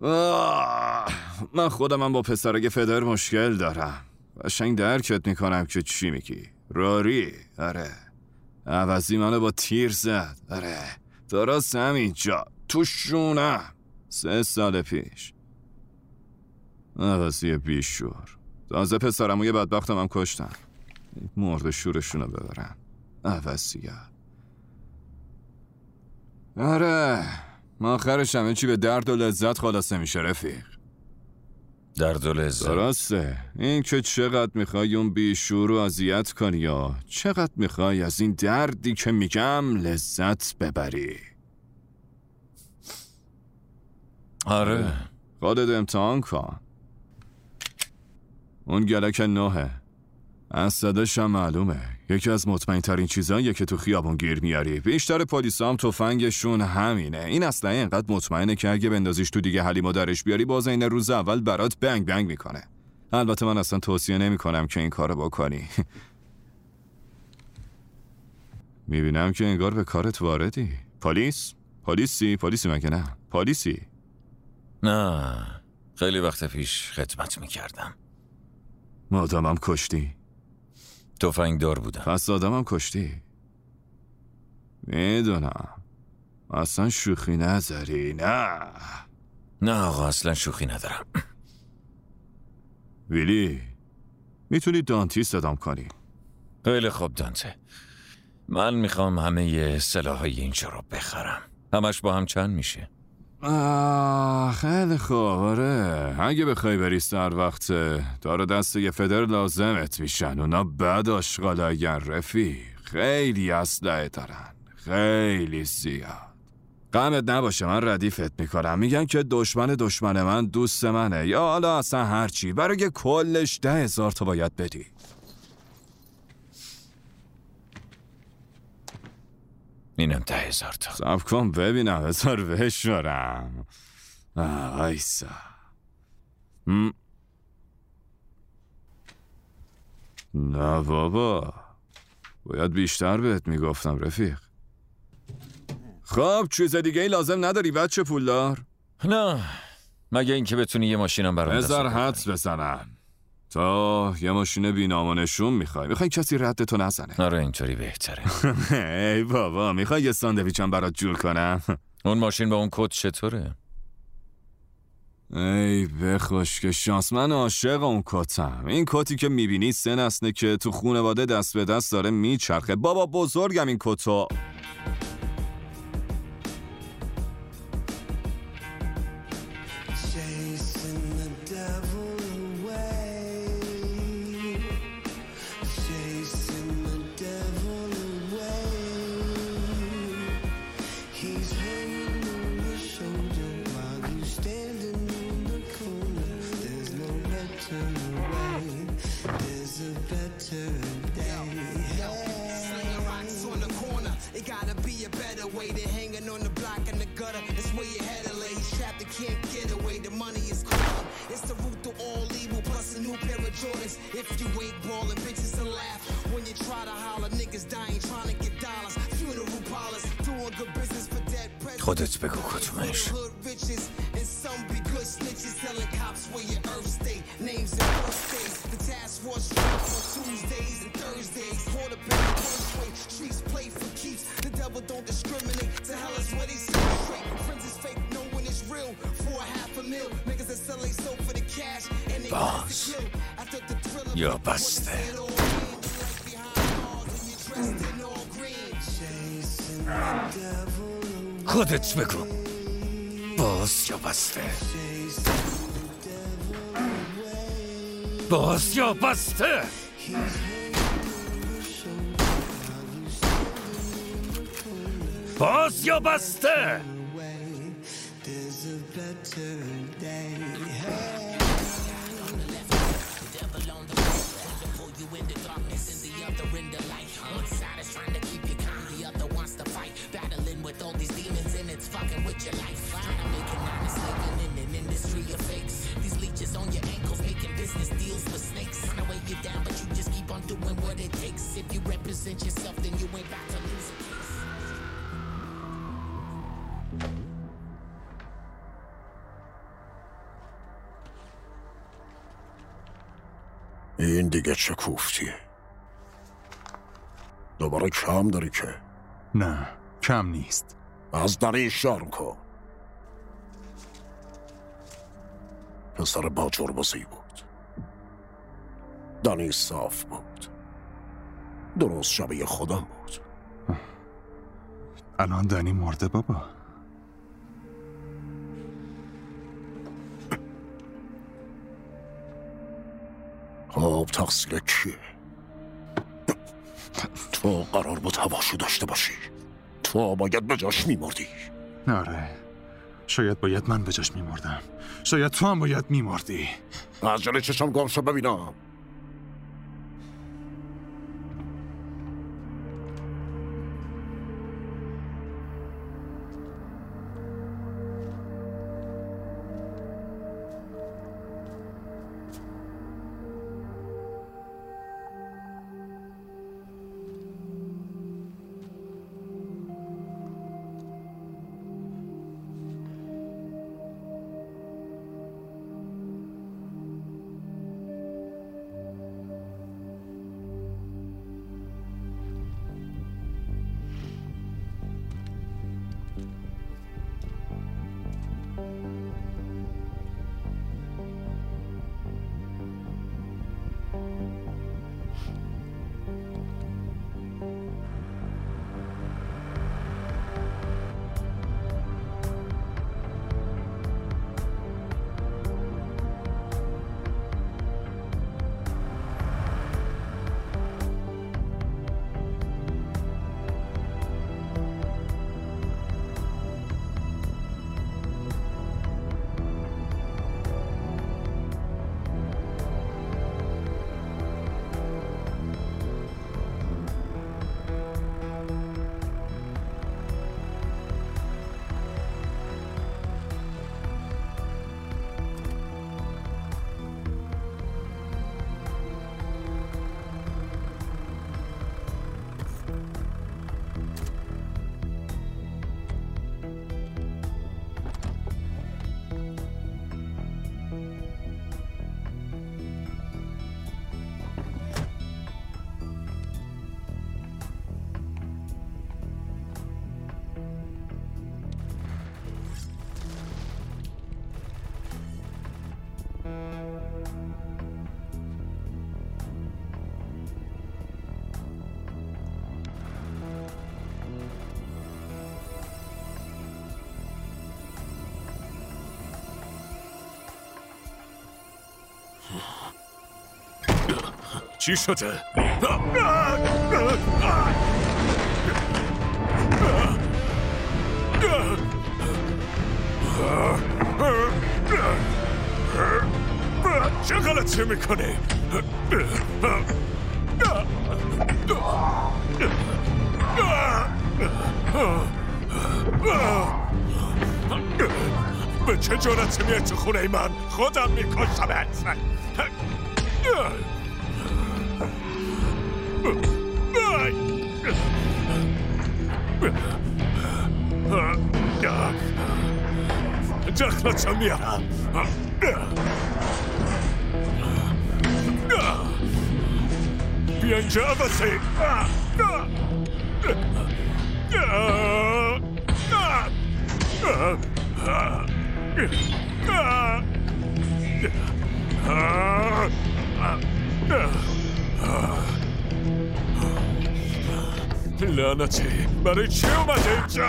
من خودم هم با پسرک فدر مشکل دارم. قشنگ درکت میکنم که چی میگی. راری، آره. عوضی منو با تیر زد، آره. درست همینجا تو شونم. سه سال پیش. عوضی بیشور. تازه پسرم و یه بدبختم هم کشتن. مرد شورشونو ببرن. عوضی ها. آره، آخرش همه چی به درد و لذت خلاصه میشه رفیق.
درد و لذت؟
درسته. این که چقدر میخوای اون بیشور رو اذیت کنی یا چقدر میخوای از این دردی که میگم لذت ببری.
آره.
خودت امتحان کن. اون گلک نوه. از صداش هم معلومه یکی از مطمئن ترین چیزاییه که تو خیابون گیر میاری. بیشتر پلیسا هم تفنگشون همینه. این اسلحه اینقدر مطمئنه که اگه بندازیش تو دیگه حلیمو درش بیاری باز این روز اول برات بنگ بنگ میکنه. البته من اصلا توصیه نمیکنم که این کارو بکنی. میبینم که انگار به کارت واردی. پلیس؟ پلیسی؟ پلیسی مگه نه؟ پلیسی؟
نه، خیلی وقت پیش خدمت میکردم.
آدمم کشتی؟
تفنگ دار بودم.
پس آدمم کشتی؟ میدونم. اصلا شوخی نذاری. نه
نه آقا، اصلا شوخی ندارم.
ویلی، میتونی دانتی صدام کنی؟
خیلی خوب دانته. من میخوام همه سلاحای اینجا رو بخرم. همش با هم چند میشه؟
آه خیلی خوب. آره، اگه بخوای بری سر وقت دار دست یه فدر لازمت میشن. اونا بد آشغالایین رفیق. خیلی اسلحه دارن، خیلی زیاد. غمت نباشه، من ردیفت میکنم. میگن که دشمن دشمن من دوست منه، یا حالا اصلا هرچی. برای کلش ده هزار تا باید بدی.
اینم ده هزار تا.
صبر کن ببینم، هزار بشورم. آیسا نه بابا، باید بیشتر بهت میگفتم رفیق. خب چیز دیگه ای لازم نداری بچه پولدار؟
نه، مگه اینکه بتونی یه ماشینم برام دست
بذار حدس بزنم. تا یه ماشین بی‌نام نشون میخوای؟ میخوای کسی رد تو نزنه؟
آره اینطوری بهتره.
ای بابا، میخوای یه ساندویچم برات جور کنم؟
اون ماشین با اون کت چطوره؟
ای بخوش که شانس، من عاشق اون کتم. این کتی که میبینی سه نسله که تو خونواده دست به دست داره میچرخه. بابا بزرگم این کتو.
خودت بگو کدومش. باز یا بسته. خودت بگو باز یا بسته. باز یا بسته. باز یا بسته.
این دیگه چه کوفتیه؟ دوباره کم داری که؟
نه کم نیست.
از دری شرم کن. پسر با جربازی بود. دنی صاف بود. درست شبیه خودم بود.
الان دنی مرده بابا.
خب تقصیر کیه؟ تو قرار بود هواشو داشته باشی. تو باید به جاش میمردی.
آره شاید باید من به جاش میمردم. شاید تو هم باید میمردی.
از جلوی چشم گم شو ببینم.
چی شده؟ چه غلطی میکنی؟ به چه جرأتی میای تو خونه من؟ خودم میکشمت. دخلتو میارم. بیا اینجا عباسی. لعنتی برای چی اومده اینجا؟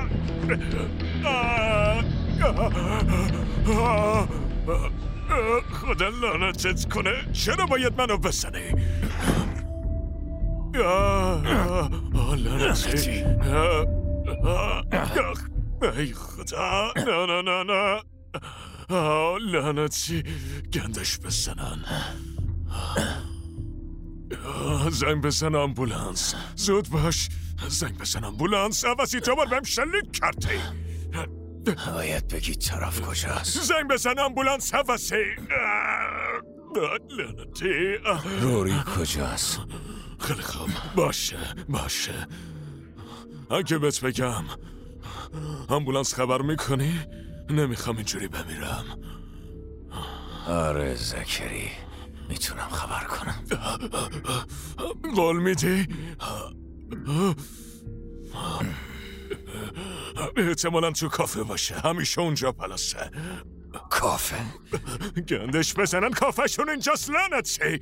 خدا لعنتت کنه چرا باید منو بزنی؟ لعنتی ای خدا نه نه نه نه لعنتی گندش بزنن زنگ بزن آمبولانس زود باش زنگ بزن آمبولانس عوضی تو بار بهم شلیک کردی
باید بگی طرف کجاست
زنگ بزن آمبولانس عوضی لعنتی
روری کجاست
خیلی خوب باشه باشه اگه بهت بگم آمبولانس خبر میکنی نمیخوام اینجوری بمیرم
آره زکری میتونم خبر کنم
قول میدی؟ احتمالا تو کافه باشه همیشه اونجا پلاسه
کافه؟
گندش بزنن کافه شون اینجاست لعنتی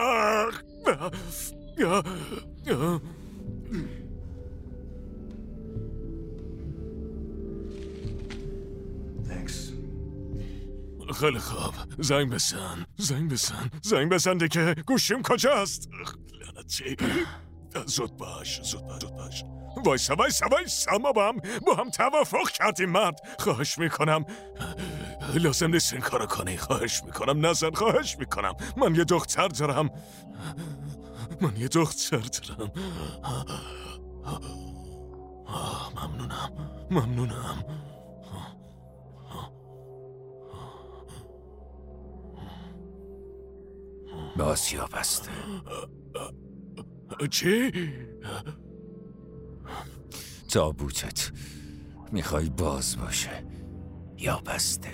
خیلی خوب زنگ بزن زنگ بزن زنگ بزن دیگه گوشیم کجاست لعنتی زود باش زود باش زود باش وایسا وایسا وایسا ما با هم با هم توافق کردیم مرد خواهش میکنم لازم نیست این کارو کنی خواهش میکنم نزن خواهش میکنم من یه دختر دارم من یه دختر دارم ممنونم ممنونم
باز یا بسته
چی؟
تابوتت میخوای باز باشه یا بسته؟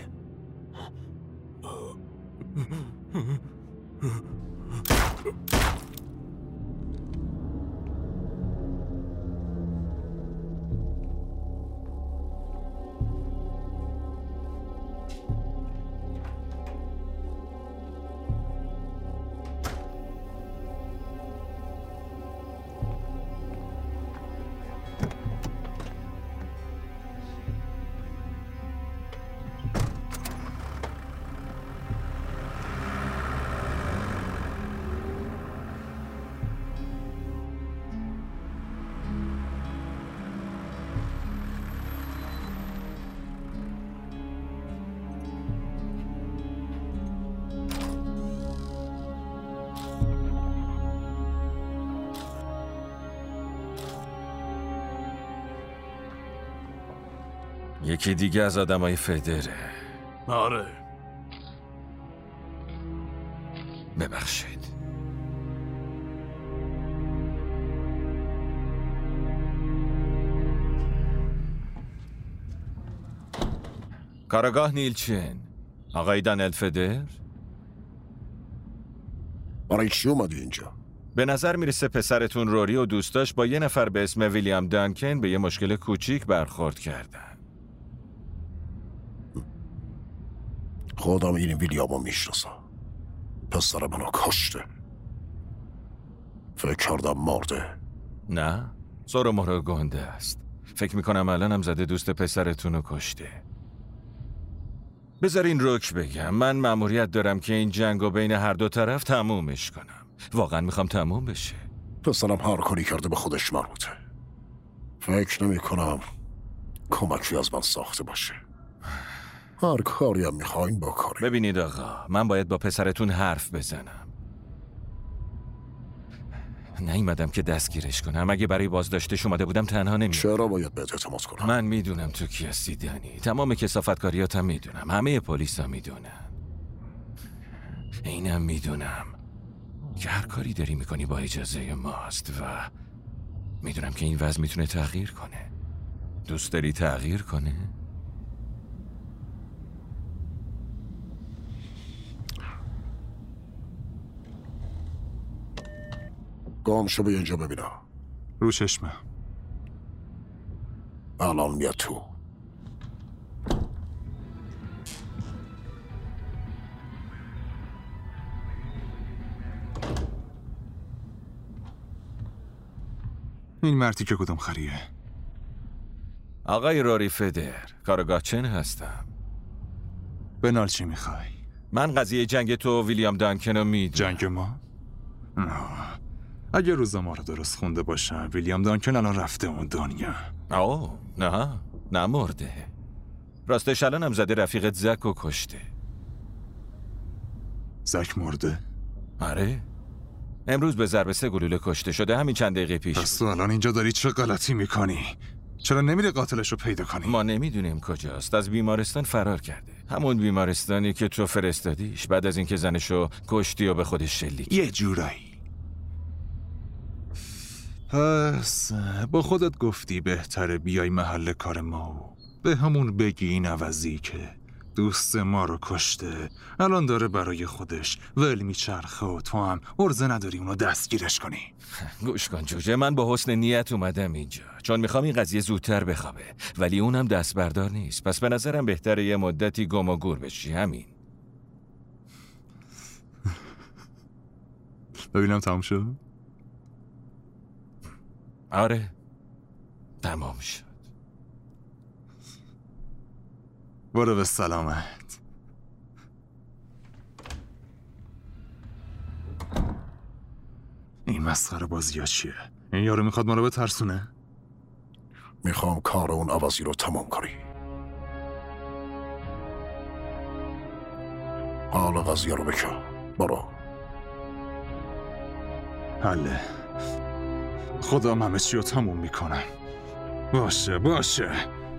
یکی دیگه از آدمای فدره.
آره
ببخشید. کاراگاه نیلچن، آقای دانیل فدر؟
برای چی اومدی اینجا؟
به نظر میرسه پسرتون روری و دوستاش با یه نفر به اسم ویلیام دانکن به یه مشکل کوچیک برخورد کردن.
خودم این ویلیامو میشناسم. پسر منو کشته. فکر کردم مرده.
نه، سر و مهر گنده است. فکر میکنم الان هم زده دوست پسرتون رو کشته. بذارین رک بگم، من مأموریت دارم که این جنگو بین هر دو طرف تمومش کنم. واقعا میخوام تموم بشه.
پسرم هر کاری کرده به خودش مربوطه. فکر نمی کنم کمکی از من ساخته باشه. هر کاری هم میخواین با کاری.
ببینید آقا، من باید با پسرتون حرف بزنم. نیومدم که دستگیرش کنم. اگه برای بازداشتش اومده بودم تنها نمی.
چرا باید بهت اعتماد کنم؟
من میدونم تو کی هستی دنی. تمام کثافتکاریاتم میدونم. همه پلیسا میدونن. اینم میدونم که هر کاری داری میکنی با اجازه ماست و میدونم که این وضع میتونه تغییر کنه. دوست داری تغییر کنه؟
گام شو به اینجا ببینم.
رو چشمه.
الان میاد تو.
این مرتی که کدوم خریه؟
آقای راری فدر، کارگاه چن هستم.
بنال چی میخوای؟
من قضیه جنگ تو و ویلیام دانکن رو میدونم.
جنگ ما؟ نه. اگه روزا ما رو درست خونده باشم ویلیام دانکن الان رفته اون دنیا.
آه نه نه مرده. راستش الانم زده رفیقت زک رو کشته.
زک مرده؟
آره امروز به ضرب سه گلوله کشته شده، همین چند دقیقه پیش.
پس تو الان اینجا داری چه غلطی میکنی؟ چرا نمیری قاتلش رو پیدا کنی؟
ما نمیدونیم کجاست. از بیمارستان فرار کرده، همون بیمارستانی که تو فرستادیش بعد از اینکه زنشو کشتی و به خودش شلیک.
یه جورایی. پس با خودت گفتی بهتره بیای محل کار ما و به همون بگی این عوضی که دوست ما رو کشته، الان داره برای خودش ول میچرخه و تو هم عرضه نداری اونو دستگیرش کنی.
گوش کن جوجه، من با حسن نیت اومدم اینجا چون میخوام این قضیه زودتر بخوابه، ولی اونم دست بردار نیست. پس به نظرم بهتره یه مدتی گم و گور بشی. همین.
ببینم تمام شد؟
آره تمام شد.
برو به سلامت. این مسخره بازی ها چیه؟ این یارو میخواد ما رو بترسونه؟
میخوام کار اون عوضی رو تمام کنی. حالا قضیه رو بکن. برو.
حله. خودم همه چی رو تموم میکنم. باشه باشه.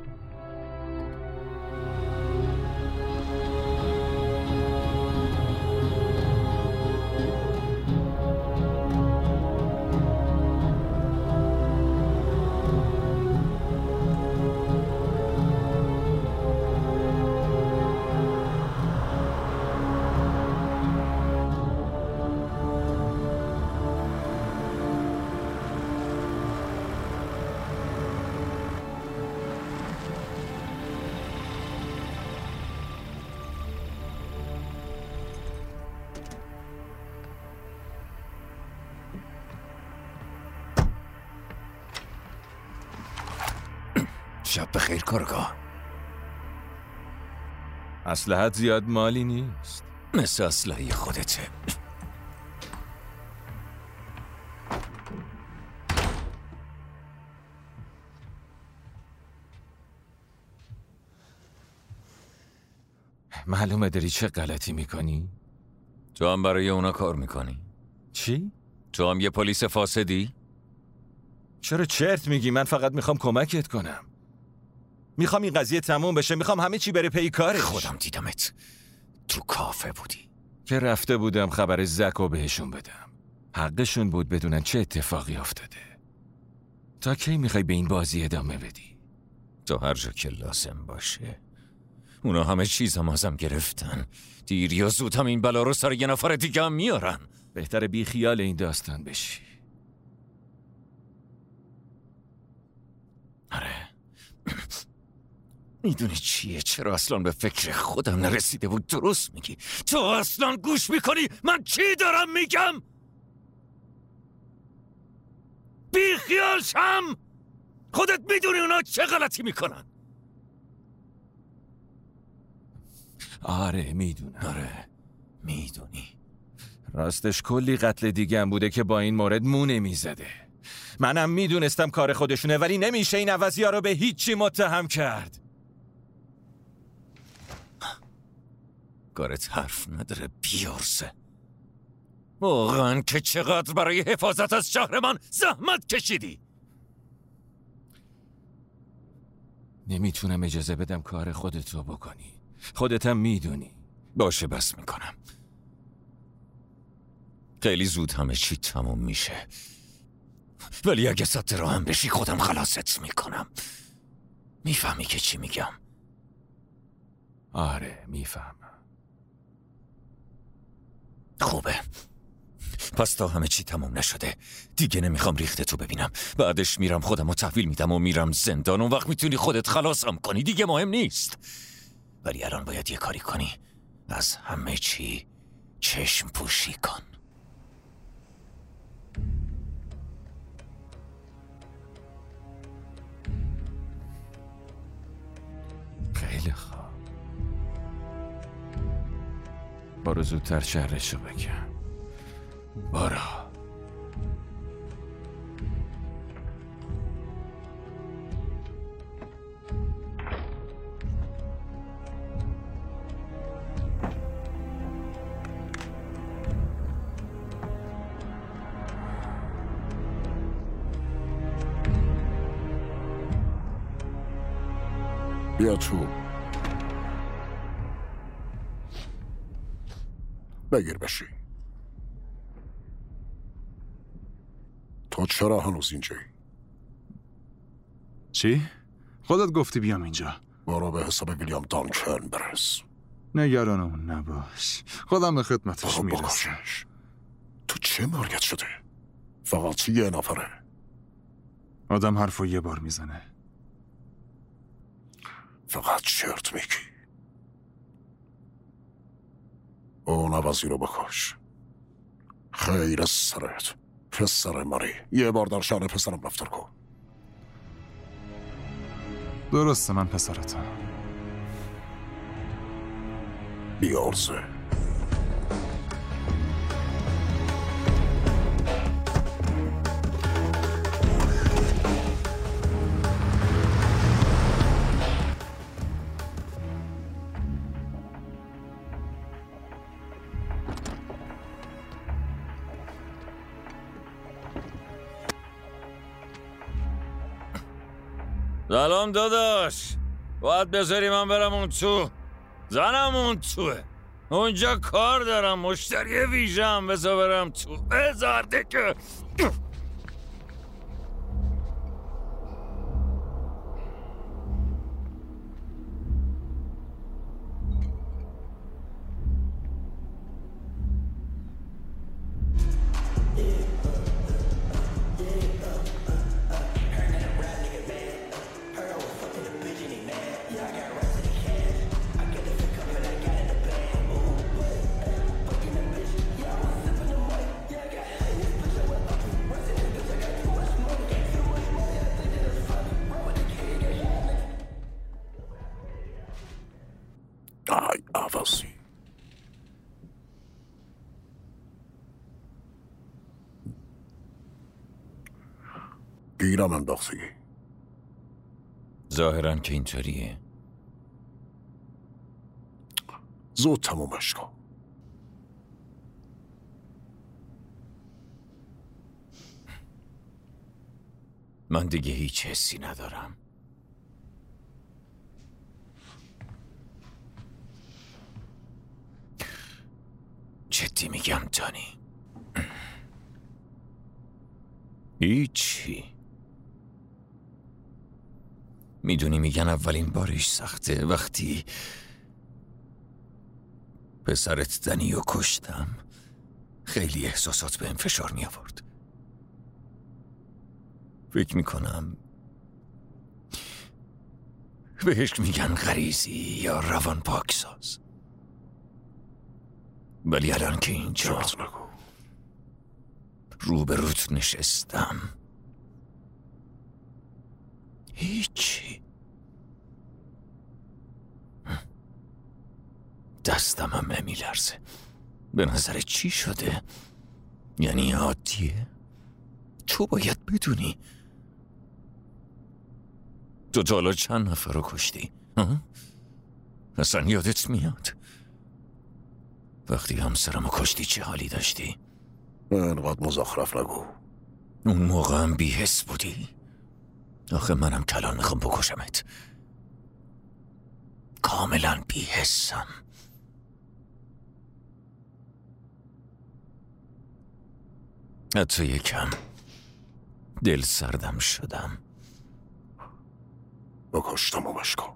شب بخیر کارگاه.
اسلحت زیاد مالی نیست،
مثل اسلحه خودته.
معلومه داری چه غلطی میکنی؟
تو هم برای اونا کار میکنی؟
چی؟
تو هم یه پلیس فاسدی؟
چرا چرت میگی؟ من فقط میخوام کمکت کنم. میخوام این قضیه تموم بشه، میخوام همه چی بره پی کارش.
خودم دیدمت تو کافه بودی
که رفته بودم خبر زکو بهشون بدم. حقشون بود بدونن چه اتفاقی افتاده. تا کی میخوای به این بازی ادامه بدی؟
تا هر جا که لازم باشه. اونا همه چیزم ازم گرفتن. دیر یا زود هم این بلا رو سر یه نفر دیگه هم میارن.
بهتره بی خیال این داستان بشی.
آره میدونی چیه؟ چرا اصلا به فکر خودم نرسیده بود؟ درست میگی. تو اصلا گوش میکنی من چی دارم میگم؟ بی خیال شم. خودت میدونی اونا چه غلطی میکنن.
آره میدونم.
آره میدونی.
راستش کلی قتل دیگه هم بوده که با این مورد مو نمیزده. منم میدونستم کار خودشونه، ولی نمیشه این عوضی ها رو به هیچی متهم کرد.
کارت حرف نداره بیارسه. واقعا که چقدر برای حفاظت از شهرمان زحمت کشیدی.
نمیتونم اجازه بدم کار خودتو بکنی. خودتم میدونی.
باشه بس میکنم. خیلی زود همه چی تموم میشه، ولی اگه سطح راه هم بشی خودم خلاصت میکنم. میفهمی که چی میگم؟
آره میفهمم.
خوبه. پس تا همه چی تموم نشده دیگه نمیخوام ریخته تو ببینم. بعدش میرم خودم رو تحویل میدم و میرم زندان. اون وقت میتونی خودت خلاصم کنی، دیگه مهم نیست. ولی الان باید یه کاری کنی. از همه چی چشم پوشی کن.
خیلی خوب. برو زودتر شرشو بکن. برو.
بیا تو. بگیر بشی. تو چرا هنوز اینجایی؟
چی؟ خودت گفتی بیام اینجا.
برو به حساب ویلیام دانکن برس.
نگرانمون نباش، خودم به خدمتش میرسم.
تو چه مرگت شده؟ فقط یه نفره.
آدم حرفو یه بار میزنه.
فقط چرت میگی. اون عوضی رو بکش. خیر سرت پسر مری. یه بار در شأن پسرم رفتار کن.
درسته من پسرتم.
بیارزه.
سلام داداش. باید بذاری من برم اون تو. زنم اون توه. اونجا کار دارم، مشتری ویژم. بذار برم تو. بذار دیگه.
ای عوضی. گیرم انداختی.
ظاهرا که اینطوریه.
زود تمومش کن.
من دیگه هیچ حسی ندارم. جدی میگم تانی. هیچی. میدونی میگن اولین بارش سخته. وقتی پسرت دنی رو کشتم خیلی احساسات بهم فشار می آورد. فکر میکنم بهش میگن غریزی یا روان پاکساز. ولی الان که اینجا رو به روت نشستم هیچی. دستم هم نمیلرزه. به نظر چی شده؟ یعنی عادیه؟ تو باید بدونی تو تا حالا چند نفر رو کشتی؟ اصلا یادت میاد وقتی همسرمو کشتی چه حالی داشتی؟
اینقدر مزخرف نگو.
اون موقع هم بی‌حس بودی؟ آخه منم کلان میخوام بکشمت. کاملا بی‌حسم. حتی یکم دل سردم شدم.
بکش تمومش کن.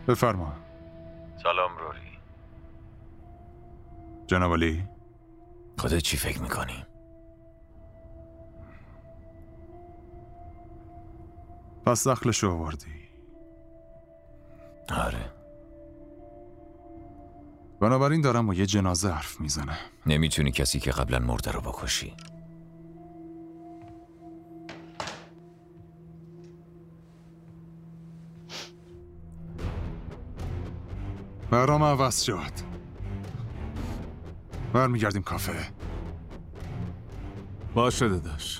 بفرما.
سلام روری.
جناب علی.
خودت چی فکر میکنی؟
پس دخلشو آوردی.
آره.
بنابراین دارم با یه جنازه حرف میزنم.
نمیتونی کسی که قبلا مرده رو بکشی.
برام عوض شد. برمیگردیم کافه.
باشه داداش.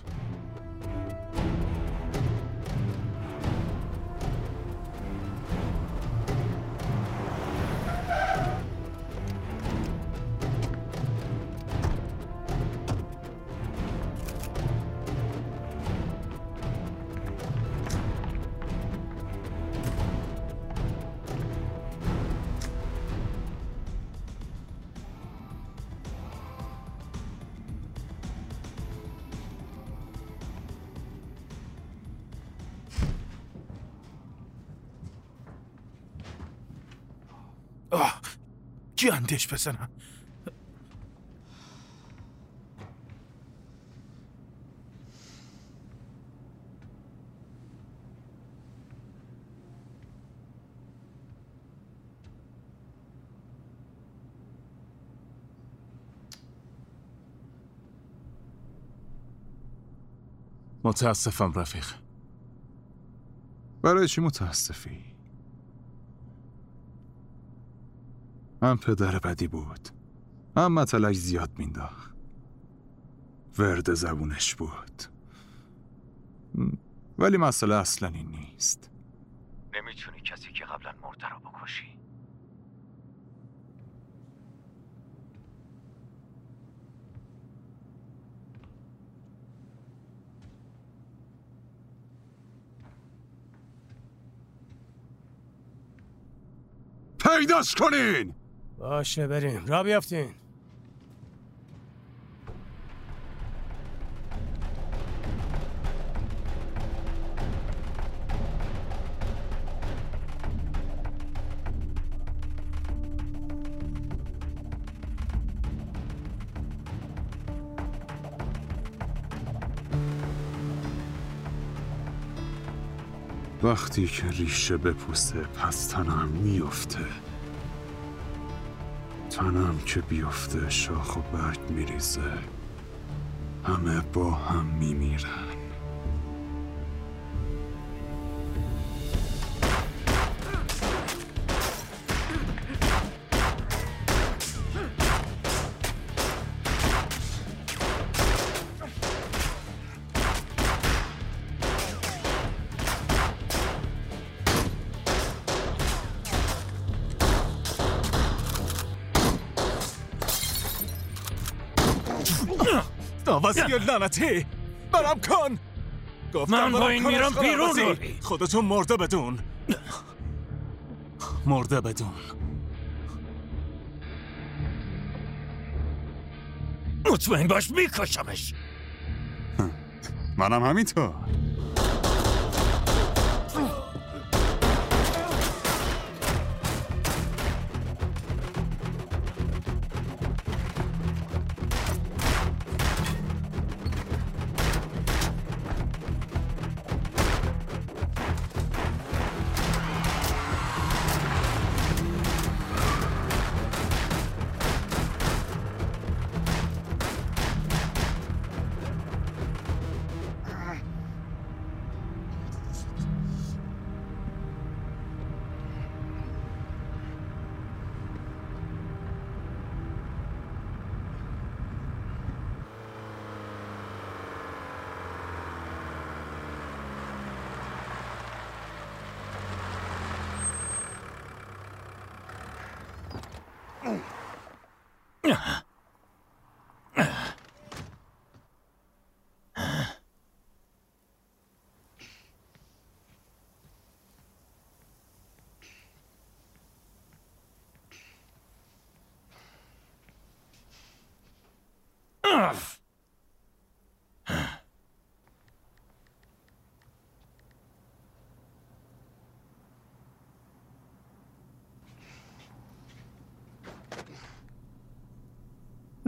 آه گندش بزنم.
متاسفم رفیق.
برای چی متاسفی؟ هم پدر بدی بود، هم مطلعش زیاد مینداخت. ورد زبونش بود. ولی مسئله اصلا این نیست.
نمیتونی کسی که قبلا مرده رو بکشی.
پیداش کنین!
باشه بریم. را بیافتین.
وقتی که ریشه بپوسه پس تنم میفته. تنم که بیفته شاخ و برگ میریزه. همه با هم میمیرن.
داوازی لعنتی برام کن.
من با این میرم بیرون روری.
خودتو مرده بدون. مرده بدون.
مطمئن باش میکشمش.
منم همینطور.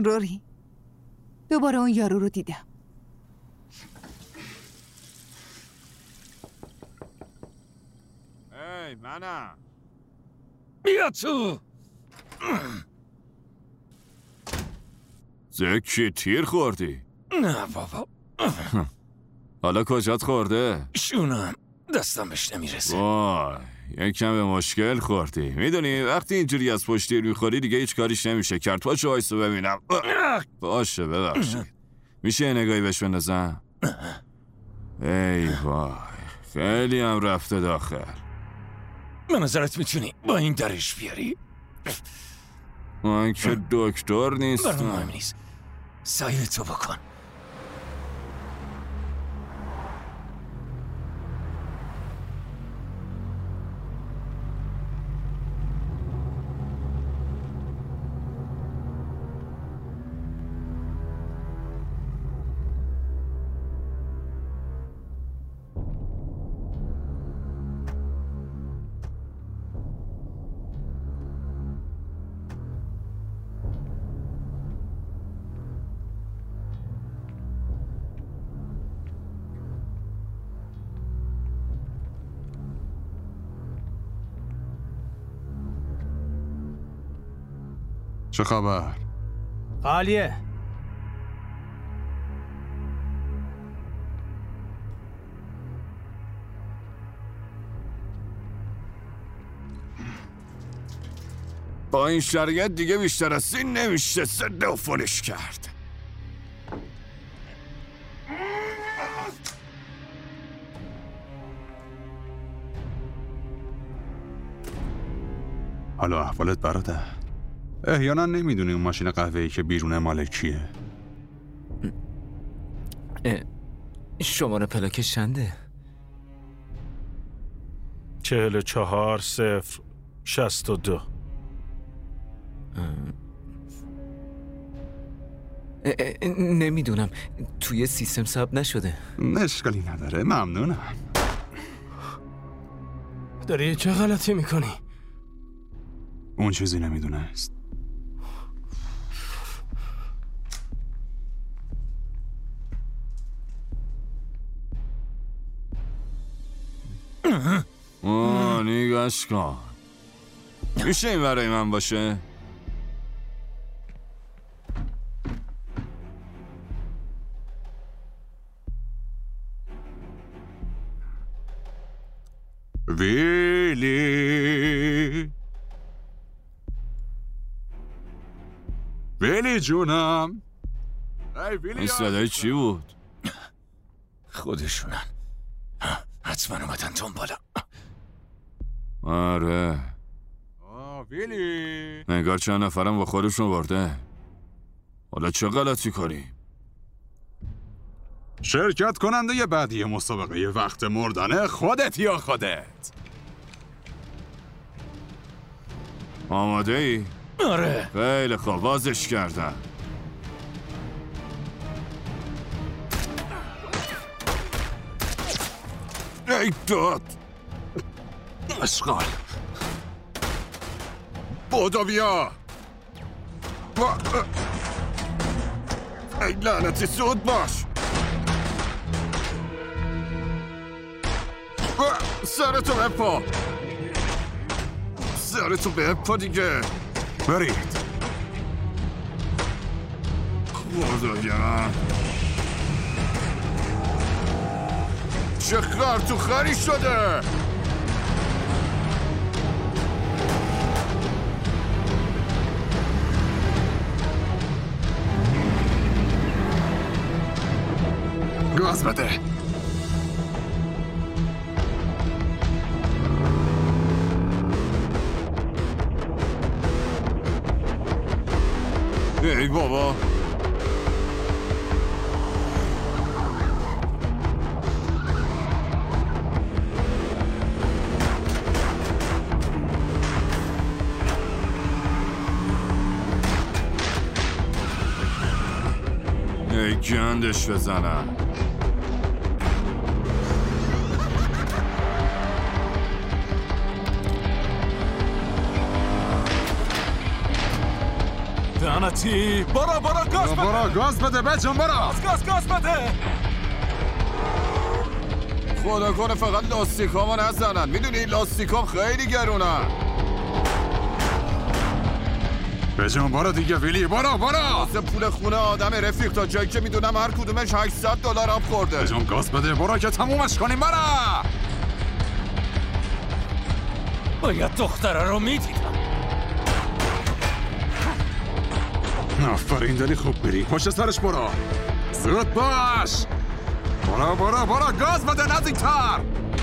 روری، دوباره اون یارو رو دیدم.
هی منم.
بیا تو.
زکی تیر خوردی؟
نه بابا.
حالا کجات خورده؟
شونم دستم بهش نمیرسه.
وای یکم به مشکل خوردی. میدونی وقتی اینجوری از پشت تیر میخوری دیگه هیچ کاریش نمیشه کرد. پاشو وایسو ببینم. باشه ببخشید. میشه یه نگاهی بهش بندازم؟ ای وای خیلی هم رفته داخل.
به نظرت میتونی با این درش بیاری؟
من که دکتر نیستم.
برام مهم نیست. سعی تو بکن.
چه خبر؟
عالیه.
با این شرایط دیگه بیشتر از این نمیشه سد و فلش کرد.
حالا احوالت برادر؟ احیانا نمیدونی اون ماشین قهوه‌ای که بیرون مال کیه؟
شماره پلاکش چنده؟
چهل و چهار صفر شست و دو.
نمیدونم توی سیستم ثبت نشده.
اشکالی نداره ممنونم.
داری چه غلطی میکنی؟
اون چیزی نمیدونه است.
آه نگاش کن. میشه این برای من باشه؟
ویلی ویلی جونم.
این صدای چی بود؟
خودشونن. حتما اومدن دنبالم.
آره
آه ویلی
نگار چند نفرم با خودشون برده. حالا چه غلطی کنی؟
شرکت کننده بعدی مسابقه وقت مردن خودت یا خودت؟
آماده ای؟
آره.
خیلی خوب بازش کردم. ای داد
اشغال
بودو بیا. ای لعنتی سود باش. سرتو بپا سرتو بپا دیگه.
برید.
خدایم چه خر تو خری شده.
گاز بده.
ای بابا ای گندش بزنم.
لعنتی برو برو گاز بده
برو گاز بده بجان برو
گاز گاز گاز بده
خدا کنه فقط لاستیکامو نزنن میدونی لاستیکام خیلی گرونن
بجان برو دیگه ویلی برو برو
واسه پول خونه آدم رفیق تا جایی که میدونم هر کدومش هشتصد دلار آب خورده
بجان گاز بده برو که تمومش کنیم برو
باید دختره رو میدیدم
آفرین داری خوب بری پشت سرش برو زود باش برو برو برو گاز بده نزدیکتر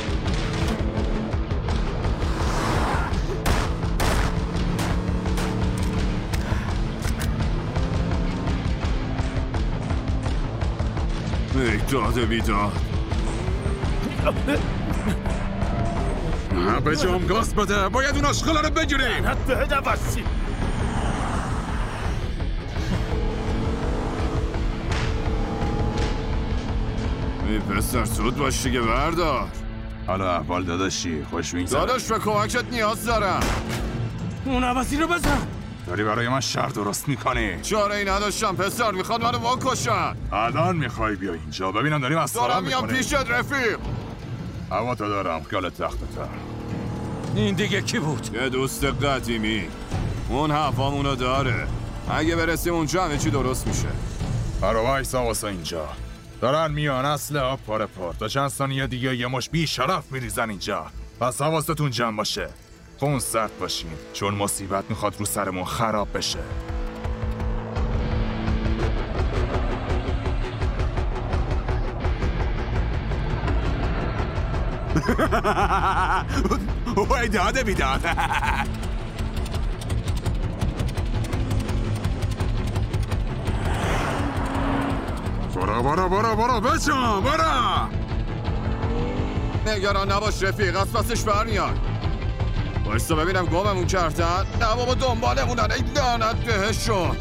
ای داده بیداد
به جام گاز بده باید اون آشغالا رو بگیریم
نت به دوستی
ای پسر زود باش دیگه بردار
حالا احوال داداشی خوش میگذره
داداش به کمکت نیاز دارم
اون عوضی رو بزن
داری برای من شهر درست میکنی
چاره ای نداشتم پسر میخواد منو واکشن
الان میخوای بیا اینجا ببینم داریم از
دارم
سرم
میام
میکنی
پیشت رفیق
هوا تو دارم خیال تختتر
این دیگه کی بود؟
یه دوست قدیمی اون حرفامونو داره اگه برسیم اونجا همه چی درست میشه
برو وایسا واسه اینجا دارن میان اصل آب پاره پار تا چند ثانیه دیگه یه مش بی شرف میریزن اینجا پس حواستون جمع باشه خون سرد باشین چون مصیبت میخواد رو سرمون خراب بشه وای داده بیداد برو برو برو برو بچم برو
نگران نباش رفیق از پسش برمیاد بایستا ببینم گممون کردن نه بابا دنبالمونن ای لعنت بهشون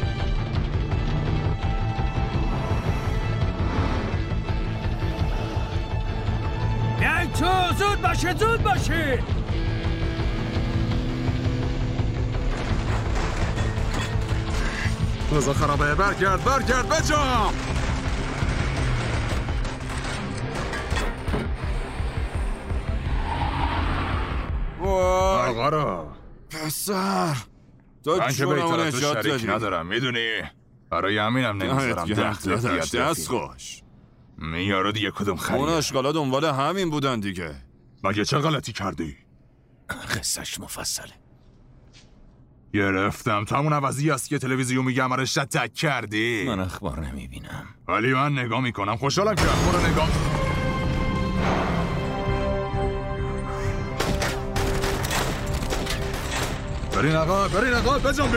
بیاین تو زود باشه زود باشه
روزا خرابه برگرد برگرد بجام آقا رو
پسر تو
من که به
جونمون
طرف تو
نجات
شریک
دادی
ندارم میدونی برای همینم نمیذارم
دست دست خوش
میارو دیگه کدوم خریه
اون اشغالا دنبال همین بودن دیگه
مگه چه غلطی کردی؟
قصهش مفصله
گرفتم تو همون عوضی است که تلویزیون میگم رو شتک کردی
من اخبار نمیبینم
ولی من نگاه میکنم خوشحالم که اخبار رو نگاه برین آقا برین آقا بجنبی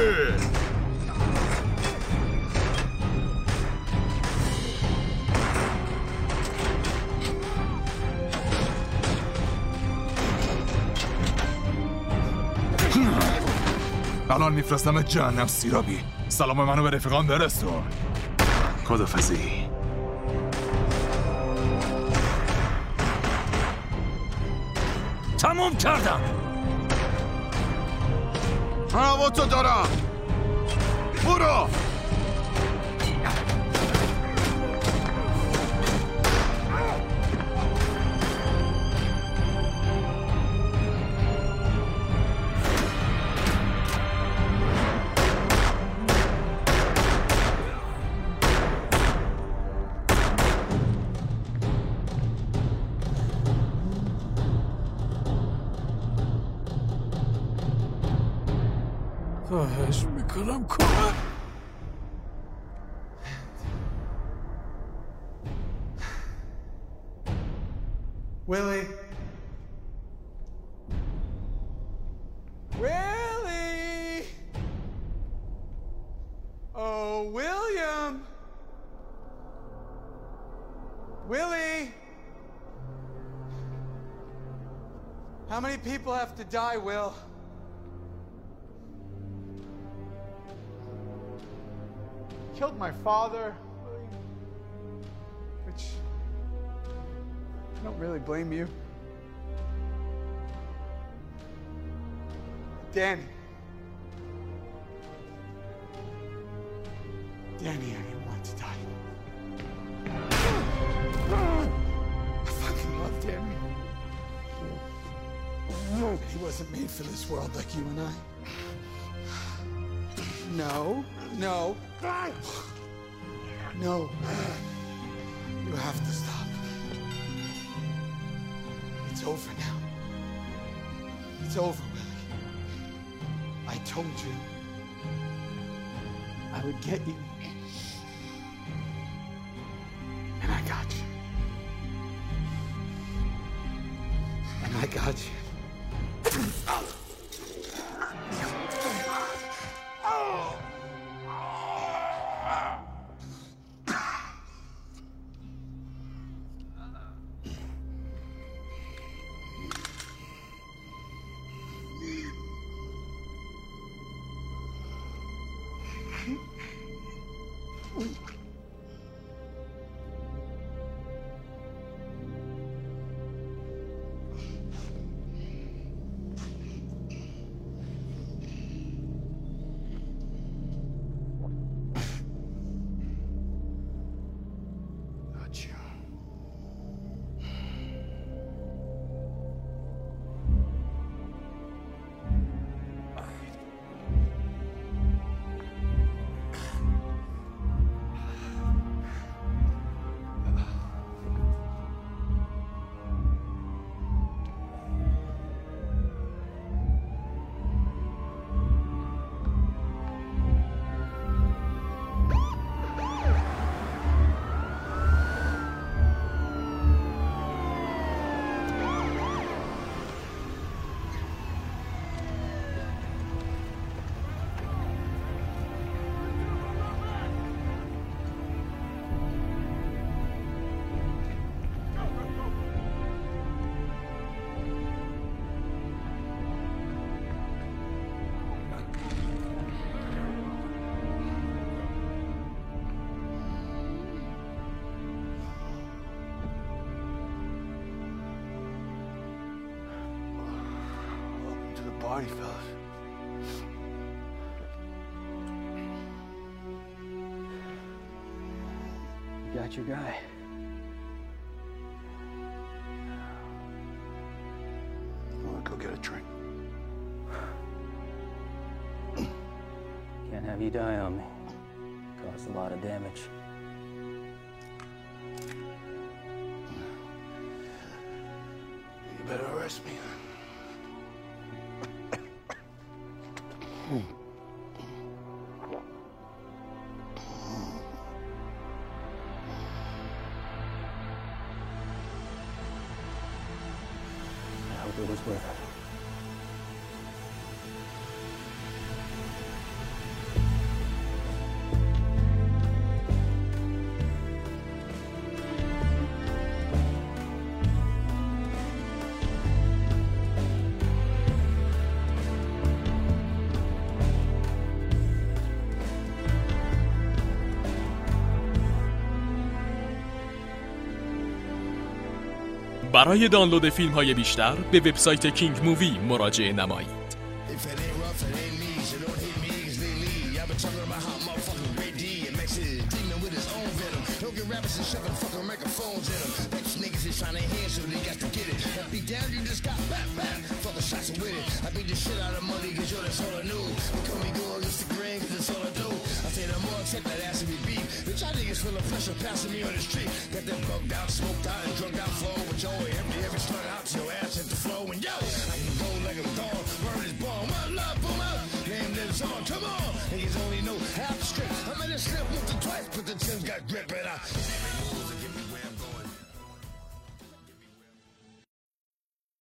الان میفرستم جهنم سیرابی سلام منو به رفیقان برسون خدافظی
تموم کردم
هوا تو دارم برو
خواهش میکنم کمک
Willie. Willie! Oh, William! Willie! How many people have to die, Will? Killed my father, which I don't really blame you.
Danny, I didn't want to die. I fucking love Danny. He wasn't made for this world like you and I. No, no, no. You have to stop. It's over now. It's over, Willie. I told you I would get you. And I got you. And I got you. Party, fellas. You got your guy. Wanna go get a drink?
Can't have you die on me. Caused a lot of damage.
You better arrest me.
I hope it was worth it.
برای دانلود فیلم های بیشتر به وبسایت کینگ مووی مراجعه نمایید.
Come on, niggas only know half the strip. I'm in the slip with the twice, but the Tim's got grip and I